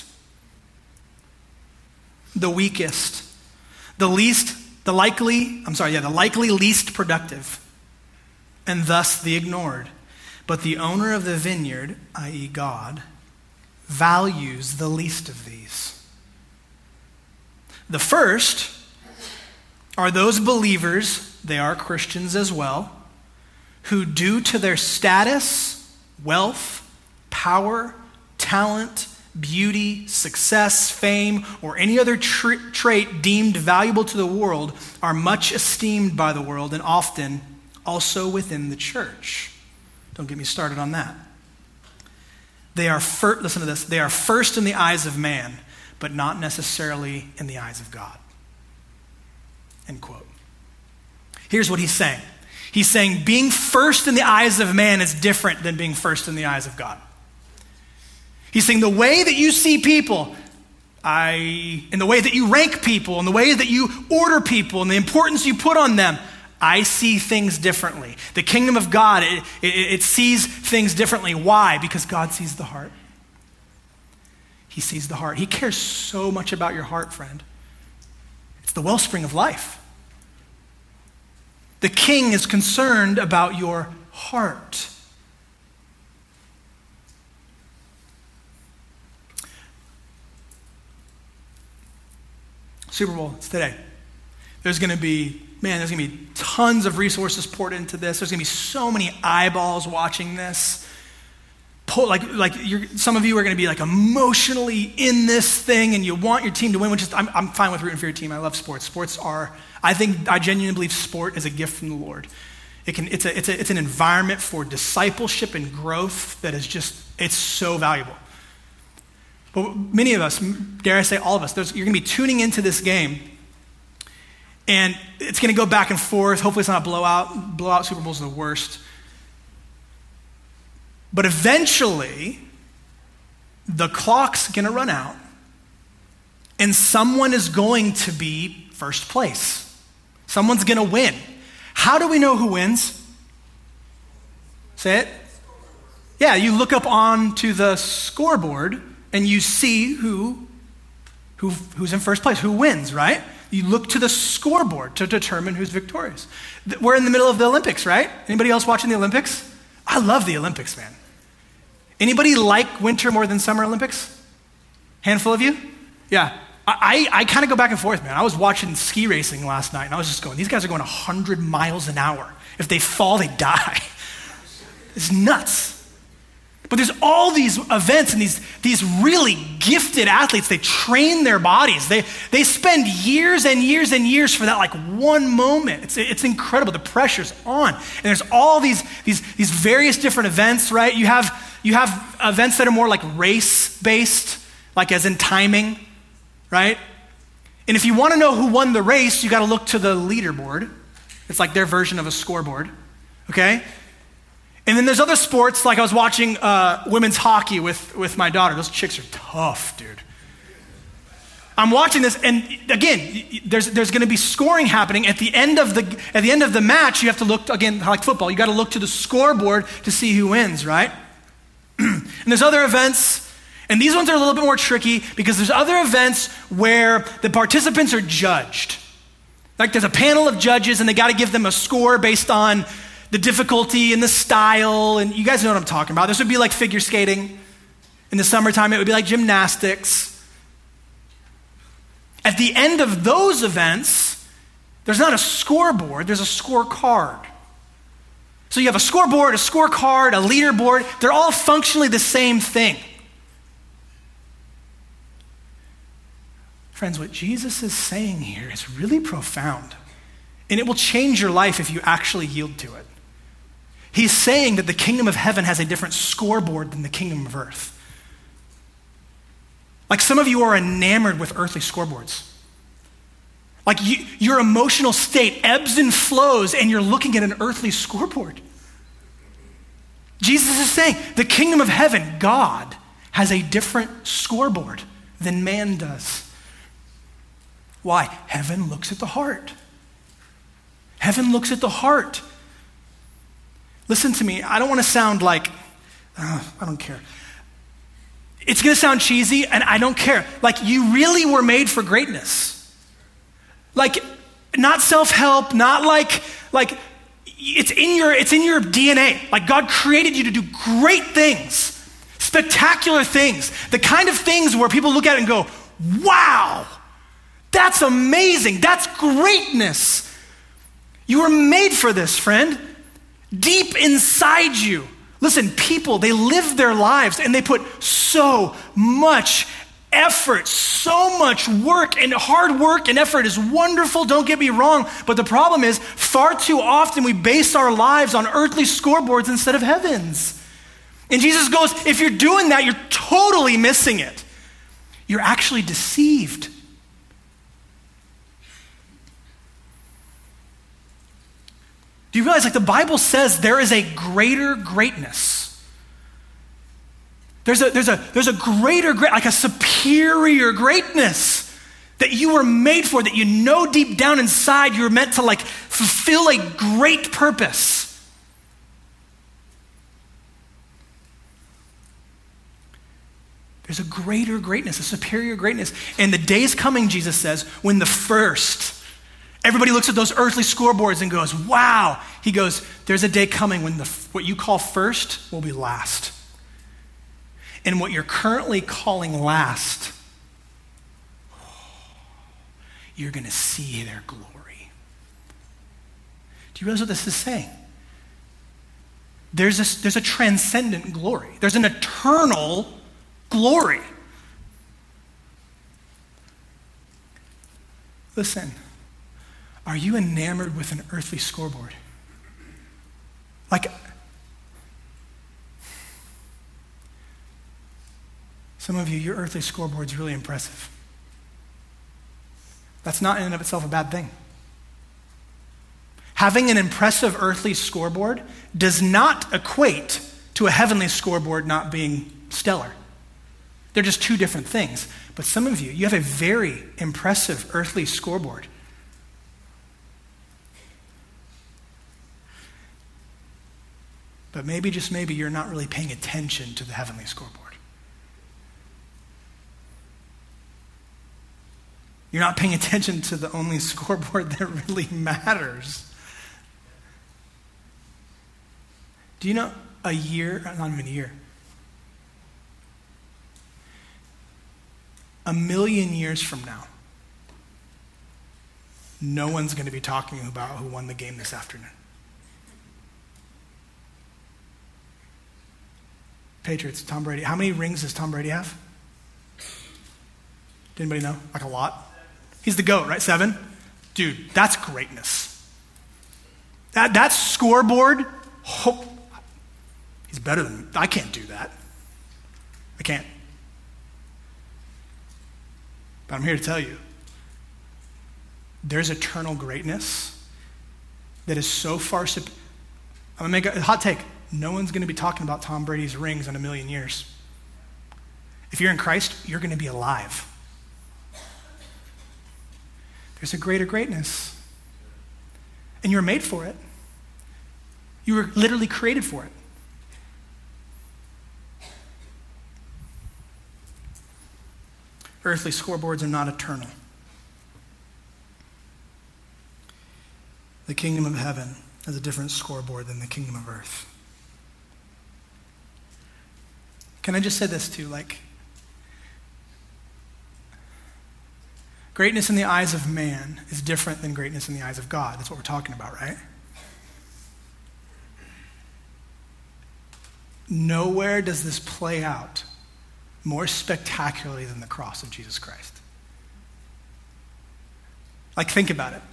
the weakest, the likely least productive, and thus the ignored. But the owner of the vineyard, i.e. God, values the least of these. The first are those believers, they are Christians as well, who due to their status, wealth, power, talent, beauty, success, fame, or any other trait deemed valuable to the world are much esteemed by the world and often also within the church. Don't get me started on that. Listen to this. They are first in the eyes of man, but not necessarily in the eyes of God. End quote. Here's what he's saying. He's saying being first in the eyes of man is different than being first in the eyes of God. He's saying the way that you see people, in the way that you rank people, in the way that you order people, and the importance you put on them, I see things differently. The kingdom of God, it sees things differently. Why? Because God sees the heart. He sees the heart. He cares so much about your heart, friend. It's the wellspring of life. The King is concerned about your heart. Super Bowl, it's today. There's going to be tons of resources poured into this. There's going to be so many eyeballs watching this. Some of you are going to be like emotionally in this thing, and you want your team to win, which is, I'm fine with rooting for your team. I love sports. I genuinely believe sport is a gift from the Lord. It's an environment for discipleship and growth that is it's so valuable. But many of us, dare I say all of us, you're going to be tuning into this game, and it's going to go back and forth. Hopefully it's not a blowout. Blowout Super Bowls are the worst. But eventually, the clock's going to run out, and someone is going to be first place. Someone's going to win. How do we know who wins? Say it. Yeah, you look up onto the scoreboard, and you see who's in first place, who wins, right? You look to the scoreboard to determine who's victorious. We're in the middle of the Olympics, right? Anybody else watching the Olympics? I love the Olympics, man. Anybody like winter more than summer Olympics? Handful of you? Yeah. I kind of go back and forth, man. I was watching ski racing last night, and I was just going, these guys are going 100 miles an hour. If they fall, they die. It's nuts. But there's all these events and these really gifted athletes. They train their bodies. They spend years and years and years for that one moment. It's incredible. The pressure's on. And there's all these various different events, right? You have events that are more race-based, as in timing, right? And if you want to know who won the race, you got to look to the leaderboard. It's like their version of a scoreboard, okay? And then there's other sports, like I was watching women's hockey with my daughter. Those chicks are tough, dude. I'm watching this, and again, there's going to be scoring happening at the end of the match. You have to look again, like football. You got to look to the scoreboard to see who wins, right? And there's other events, and these ones are a little bit more tricky because there's other events where the participants are judged. Like there's a panel of judges, and they got to give them a score based on the difficulty and the style, and you guys know what I'm talking about. This would be like figure skating. In the summertime, it would be like gymnastics. At the end of those events, there's not a scoreboard, there's a scorecard. So you have a scoreboard, a scorecard, a leaderboard. They're all functionally the same thing. Friends, what Jesus is saying here is really profound, and it will change your life if you actually yield to it. He's saying that the kingdom of heaven has a different scoreboard than the kingdom of earth. Like some of you are enamored with earthly scoreboards. Like your emotional state ebbs and flows, and you're looking at an earthly scoreboard. Jesus is saying the kingdom of heaven, God, has a different scoreboard than man does. Why? Heaven looks at the heart. Heaven looks at the heart. Listen to me. I don't want to sound like, I don't care. It's going to sound cheesy, and I don't care. Like, you really were made for greatness. Like, not self-help, not like it's in your DNA. Like, God created you to do great things, spectacular things, the kind of things where people look at it and go, wow, that's amazing. That's greatness. You were made for this, friend. Deep inside you. Listen, people, they live their lives and they put so much effort, so much work, and hard work and effort is wonderful, don't get me wrong, but the problem is far too often we base our lives on earthly scoreboards instead of heaven's. And Jesus goes, if you're doing that, you're totally missing it. You're actually deceived. Do you realize, the Bible says there is a greater greatness. There's a greater, like a superior greatness that you were made for, that you know deep down inside you're meant to fulfill a great purpose. There's a greater greatness, a superior greatness. And the day's coming, Jesus says, when the first, everybody looks at those earthly scoreboards and goes, wow. He goes, there's a day coming when what you call first will be last. And what you're currently calling last, you're going to see their glory. Do you realize what this is saying? There's a transcendent glory. There's an eternal glory. Listen, are you enamored with an earthly scoreboard? Like, some of you, your earthly scoreboard's really impressive. That's not in and of itself a bad thing. Having an impressive earthly scoreboard does not equate to a heavenly scoreboard not being stellar. They're just two different things. But some of you, you have a very impressive earthly scoreboard. But maybe, just maybe, you're not really paying attention to the heavenly scoreboard. You're not paying attention to the only scoreboard that really matters. Do you know a year, not even a year, 1,000,000 years from now, no one's going to be talking about who won the game this afternoon. Patriots, Tom Brady. How many rings does Tom Brady have? Did anybody know? Like a lot? He's the GOAT, right? 7? Dude, that's greatness. That scoreboard, he's better than me. I can't do that. I can't. But I'm here to tell you, there's eternal greatness that is so far I'm going to make a hot take. No one's going to be talking about Tom Brady's rings in 1,000,000 years. If you're in Christ, you're going to be alive. There's a greater greatness. And you were made for it. You were literally created for it. Earthly scoreboards are not eternal. The kingdom of heaven has a different scoreboard than the kingdom of earth. Can I just say this too? Like, greatness in the eyes of man is different than greatness in the eyes of God. That's what we're talking about, right? Nowhere does this play out more spectacularly than the cross of Jesus Christ. Like, think about it.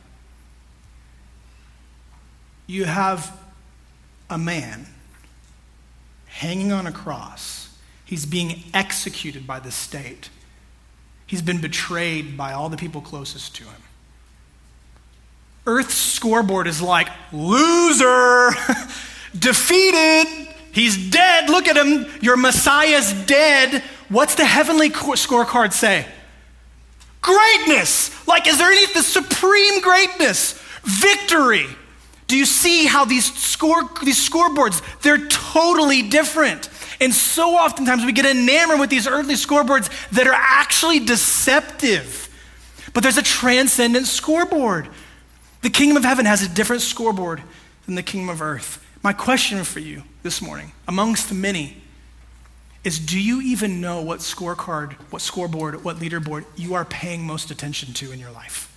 You have a man hanging on a cross. He's being executed by the state. He's been betrayed by all the people closest to him. Earth's scoreboard is like, loser, defeated, he's dead, look at him, your Messiah's dead. What's the heavenly scorecard say? Greatness. Like, is there the supreme greatness? Victory. Do you see how these scoreboards, they're totally different. And so oftentimes we get enamored with these earthly scoreboards that are actually deceptive. But there's a transcendent scoreboard. The kingdom of heaven has a different scoreboard than the kingdom of earth. My question for you this morning, amongst the many, is do you even know what scorecard, what scoreboard, what leaderboard you are paying most attention to in your life?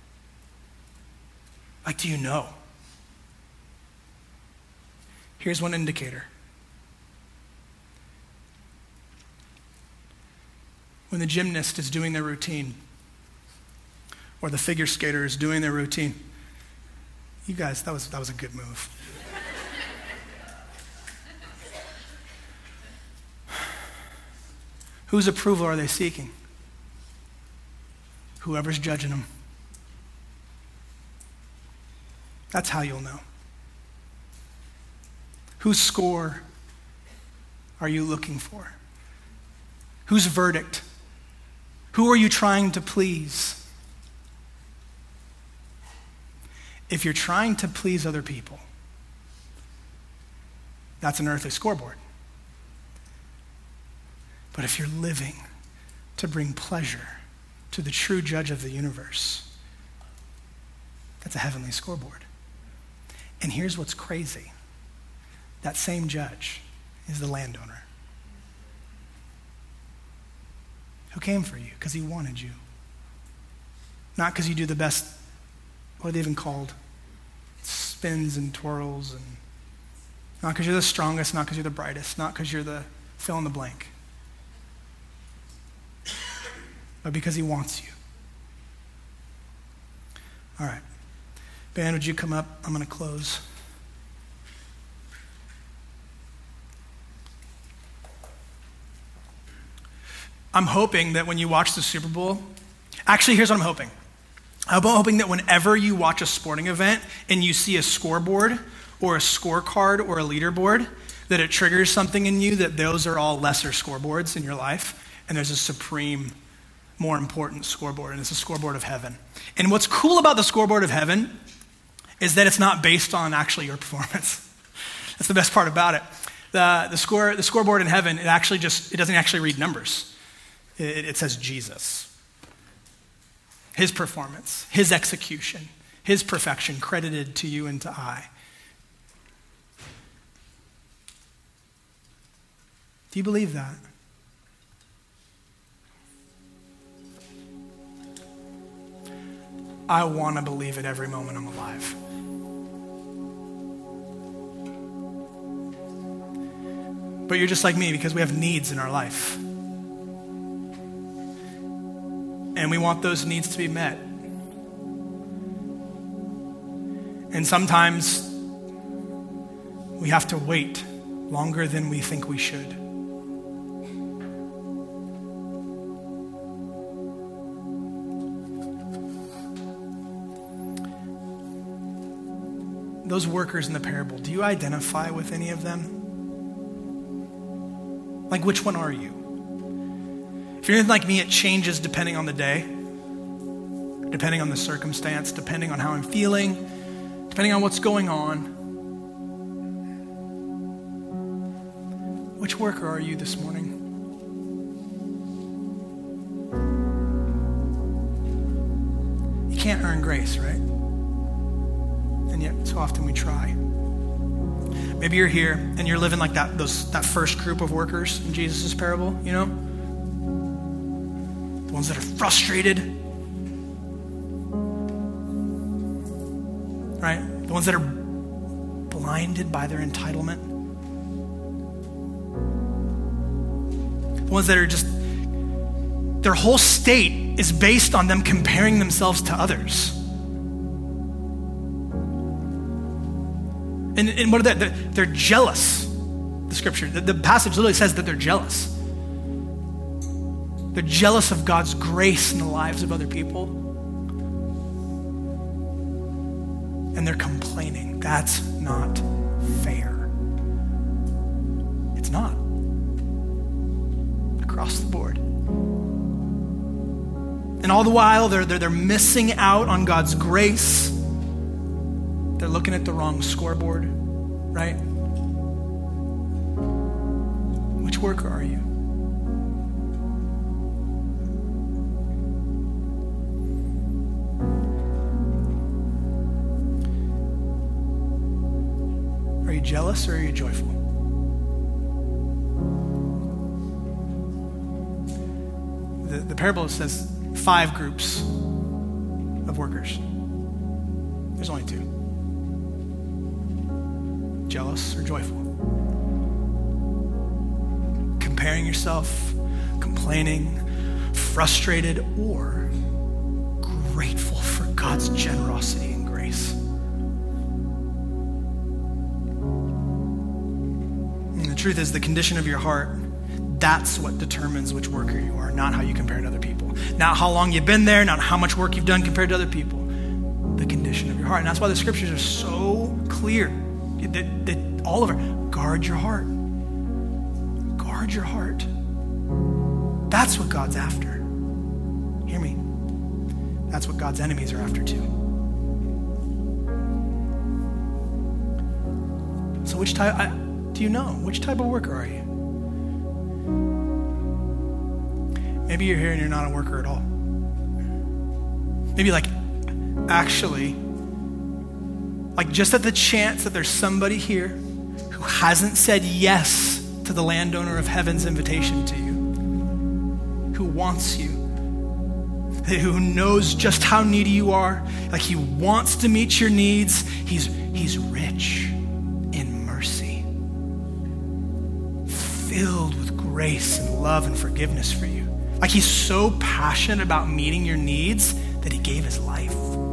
Like, do you know? Here's one indicator. When the gymnast is doing their routine, or the figure skater is doing their routine, you guys, that was a good move. Whose approval are they seeking? Whoever's judging them. That's how you'll know. Whose score are you looking for? Whose verdict? Who are you trying to please? If you're trying to please other people, that's an earthly scoreboard. But if you're living to bring pleasure to the true judge of the universe, that's a heavenly scoreboard. And here's what's crazy. That same judge is the landowner who came for you because he wanted you. Not because you do the best, what are they even called? Spins and twirls, and not because you're the strongest, not because you're the brightest, not because you're the fill in the blank, but because he wants you. All right. Band, would you come up? I'm going to close. I'm hoping that when you watch the Super Bowl, actually, here's what I'm hoping. I'm hoping that whenever you watch a sporting event and you see a scoreboard or a scorecard or a leaderboard, that it triggers something in you, that those are all lesser scoreboards in your life, and there's a supreme, more important scoreboard, and it's a scoreboard of heaven. And what's cool about the scoreboard of heaven is that it's not based on actually your performance. That's the best part about it. The scoreboard in heaven, it doesn't actually read numbers. It says Jesus. His performance, his execution, his perfection credited to you and to I. Do you believe that? I want to believe it every moment I'm alive. But you're just like me because we have needs in our life. And we want those needs to be met. And sometimes we have to wait longer than we think we should. Those workers in the parable, do you identify with any of them? Like, which one are you? If you're anything like me, it changes depending on the day, depending on the circumstance, depending on how I'm feeling, depending on what's going on. Which worker are you this morning? You can't earn grace, right? And yet, so often we try. Maybe you're here and you're living like that first group of workers in Jesus' parable, you know? The ones that are frustrated, right? The ones that are blinded by their entitlement. The ones that are just, their whole state is based on them comparing themselves to others. And what are they? They're jealous. The scripture, the passage literally says that they're jealous. They're jealous of God's grace in the lives of other people. And they're complaining. That's not fair. It's not. Across the board. And all the while, they're missing out on God's grace. They're looking at the wrong scoreboard, right? Which worker are you? Are you jealous or are you joyful? The parable says 5 groups of workers. There's only 2. Jealous or joyful? Comparing yourself, complaining, frustrated, or grateful for God's generosity and grace. And the truth is, the condition of your heart, that's what determines which worker you are, not how you compare to other people. Not how long you've been there, not how much work you've done compared to other people. The condition of your heart. And that's why the scriptures are so clear. That all of it, guard your heart. Guard your heart. That's what God's after. Hear me. That's what God's enemies are after too. So which type, do you know? Which type of worker are you? Maybe you're here and you're not a worker at all. Maybe actually, just at the chance that there's somebody here who hasn't said yes to the landowner of heaven's invitation to you, who wants you, who knows just how needy you are, he wants to meet your needs. He's rich in mercy, filled with grace and love and forgiveness for you. He's so passionate about meeting your needs that he gave his life.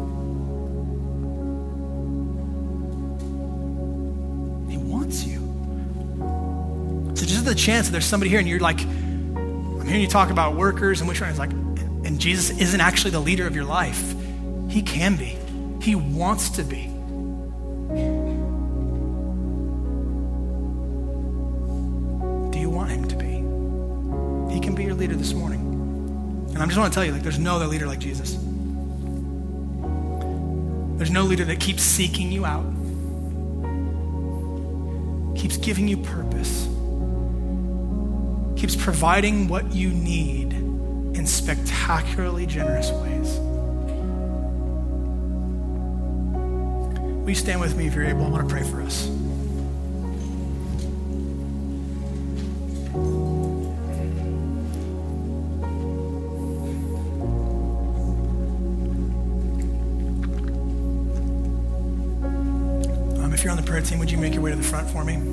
He wants you. So just the chance that there's somebody here and you're I'm hearing you talk about workers and which one is and Jesus isn't actually the leader of your life. He can be. He wants to be. Do you want him to be? He can be your leader this morning. And I just want to tell you, there's no other leader like Jesus. There's no leader that keeps seeking you out, keeps giving you purpose, keeps providing what you need in spectacularly generous ways. Will you stand with me if you're able? I want to pray for us. If you're on the prayer team, would you make your way to the front for me?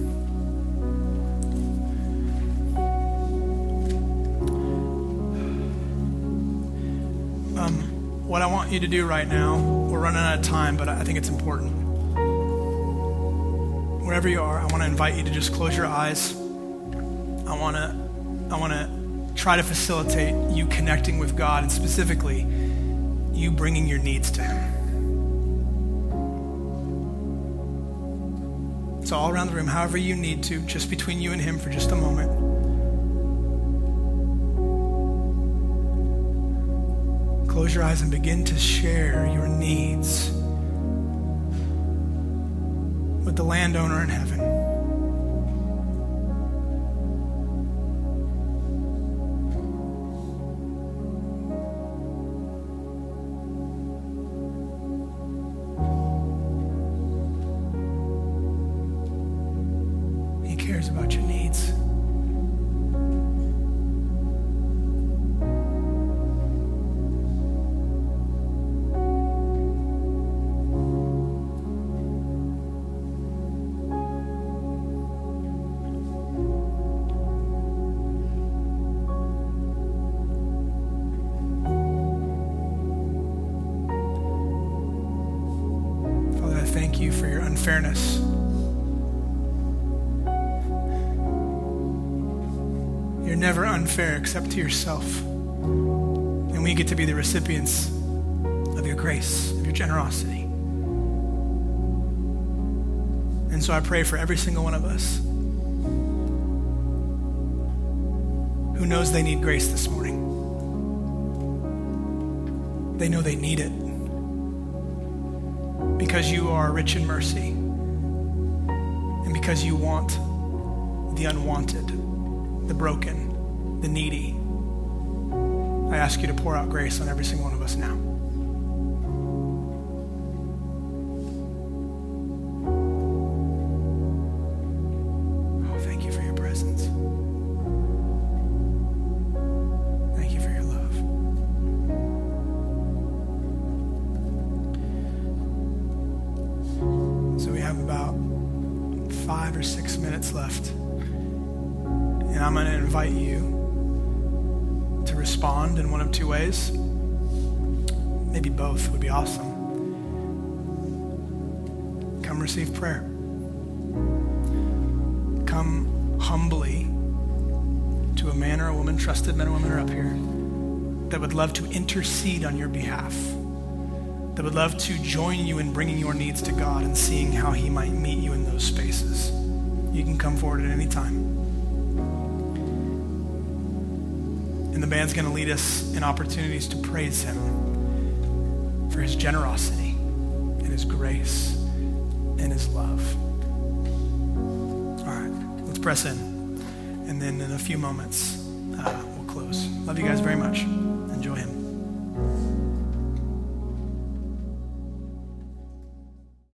What I want you to do right now, we're running out of time, but I think it's important. Wherever you are, I want to invite you to just close your eyes. I want to try to facilitate you connecting with God, and specifically, you bringing your needs to him. So all around the room, however you need to, just between you and him for just a moment. Close your eyes and begin to share your needs with the landowner in heaven. He cares about your needs. Thank you for your unfairness. You're never unfair except to yourself. And we get to be the recipients of your grace, of your generosity. And so I pray for every single one of us who knows they need grace this morning. They know they need it. Because you are rich in mercy, and because you want the unwanted, the broken, the needy, I ask you to pour out grace on every single one of us now. Oh, thank you for your presence. Thank you for your love. So we have about 5 or 6 minutes left. And I'm going to invite you to respond in one of two ways. Maybe both would be awesome. Come receive prayer. Come humbly to a man or a woman, trusted men or women are up here, that would love to intercede on your behalf, that would love to join you in bringing your needs to God and seeing how he might meet you in those spaces. You can come forward at any time. And the band's going to lead us in opportunities to praise him for his generosity and his grace and his love. All right, let's press in. And then in a few moments, we'll close. Love you guys very much. Enjoy him.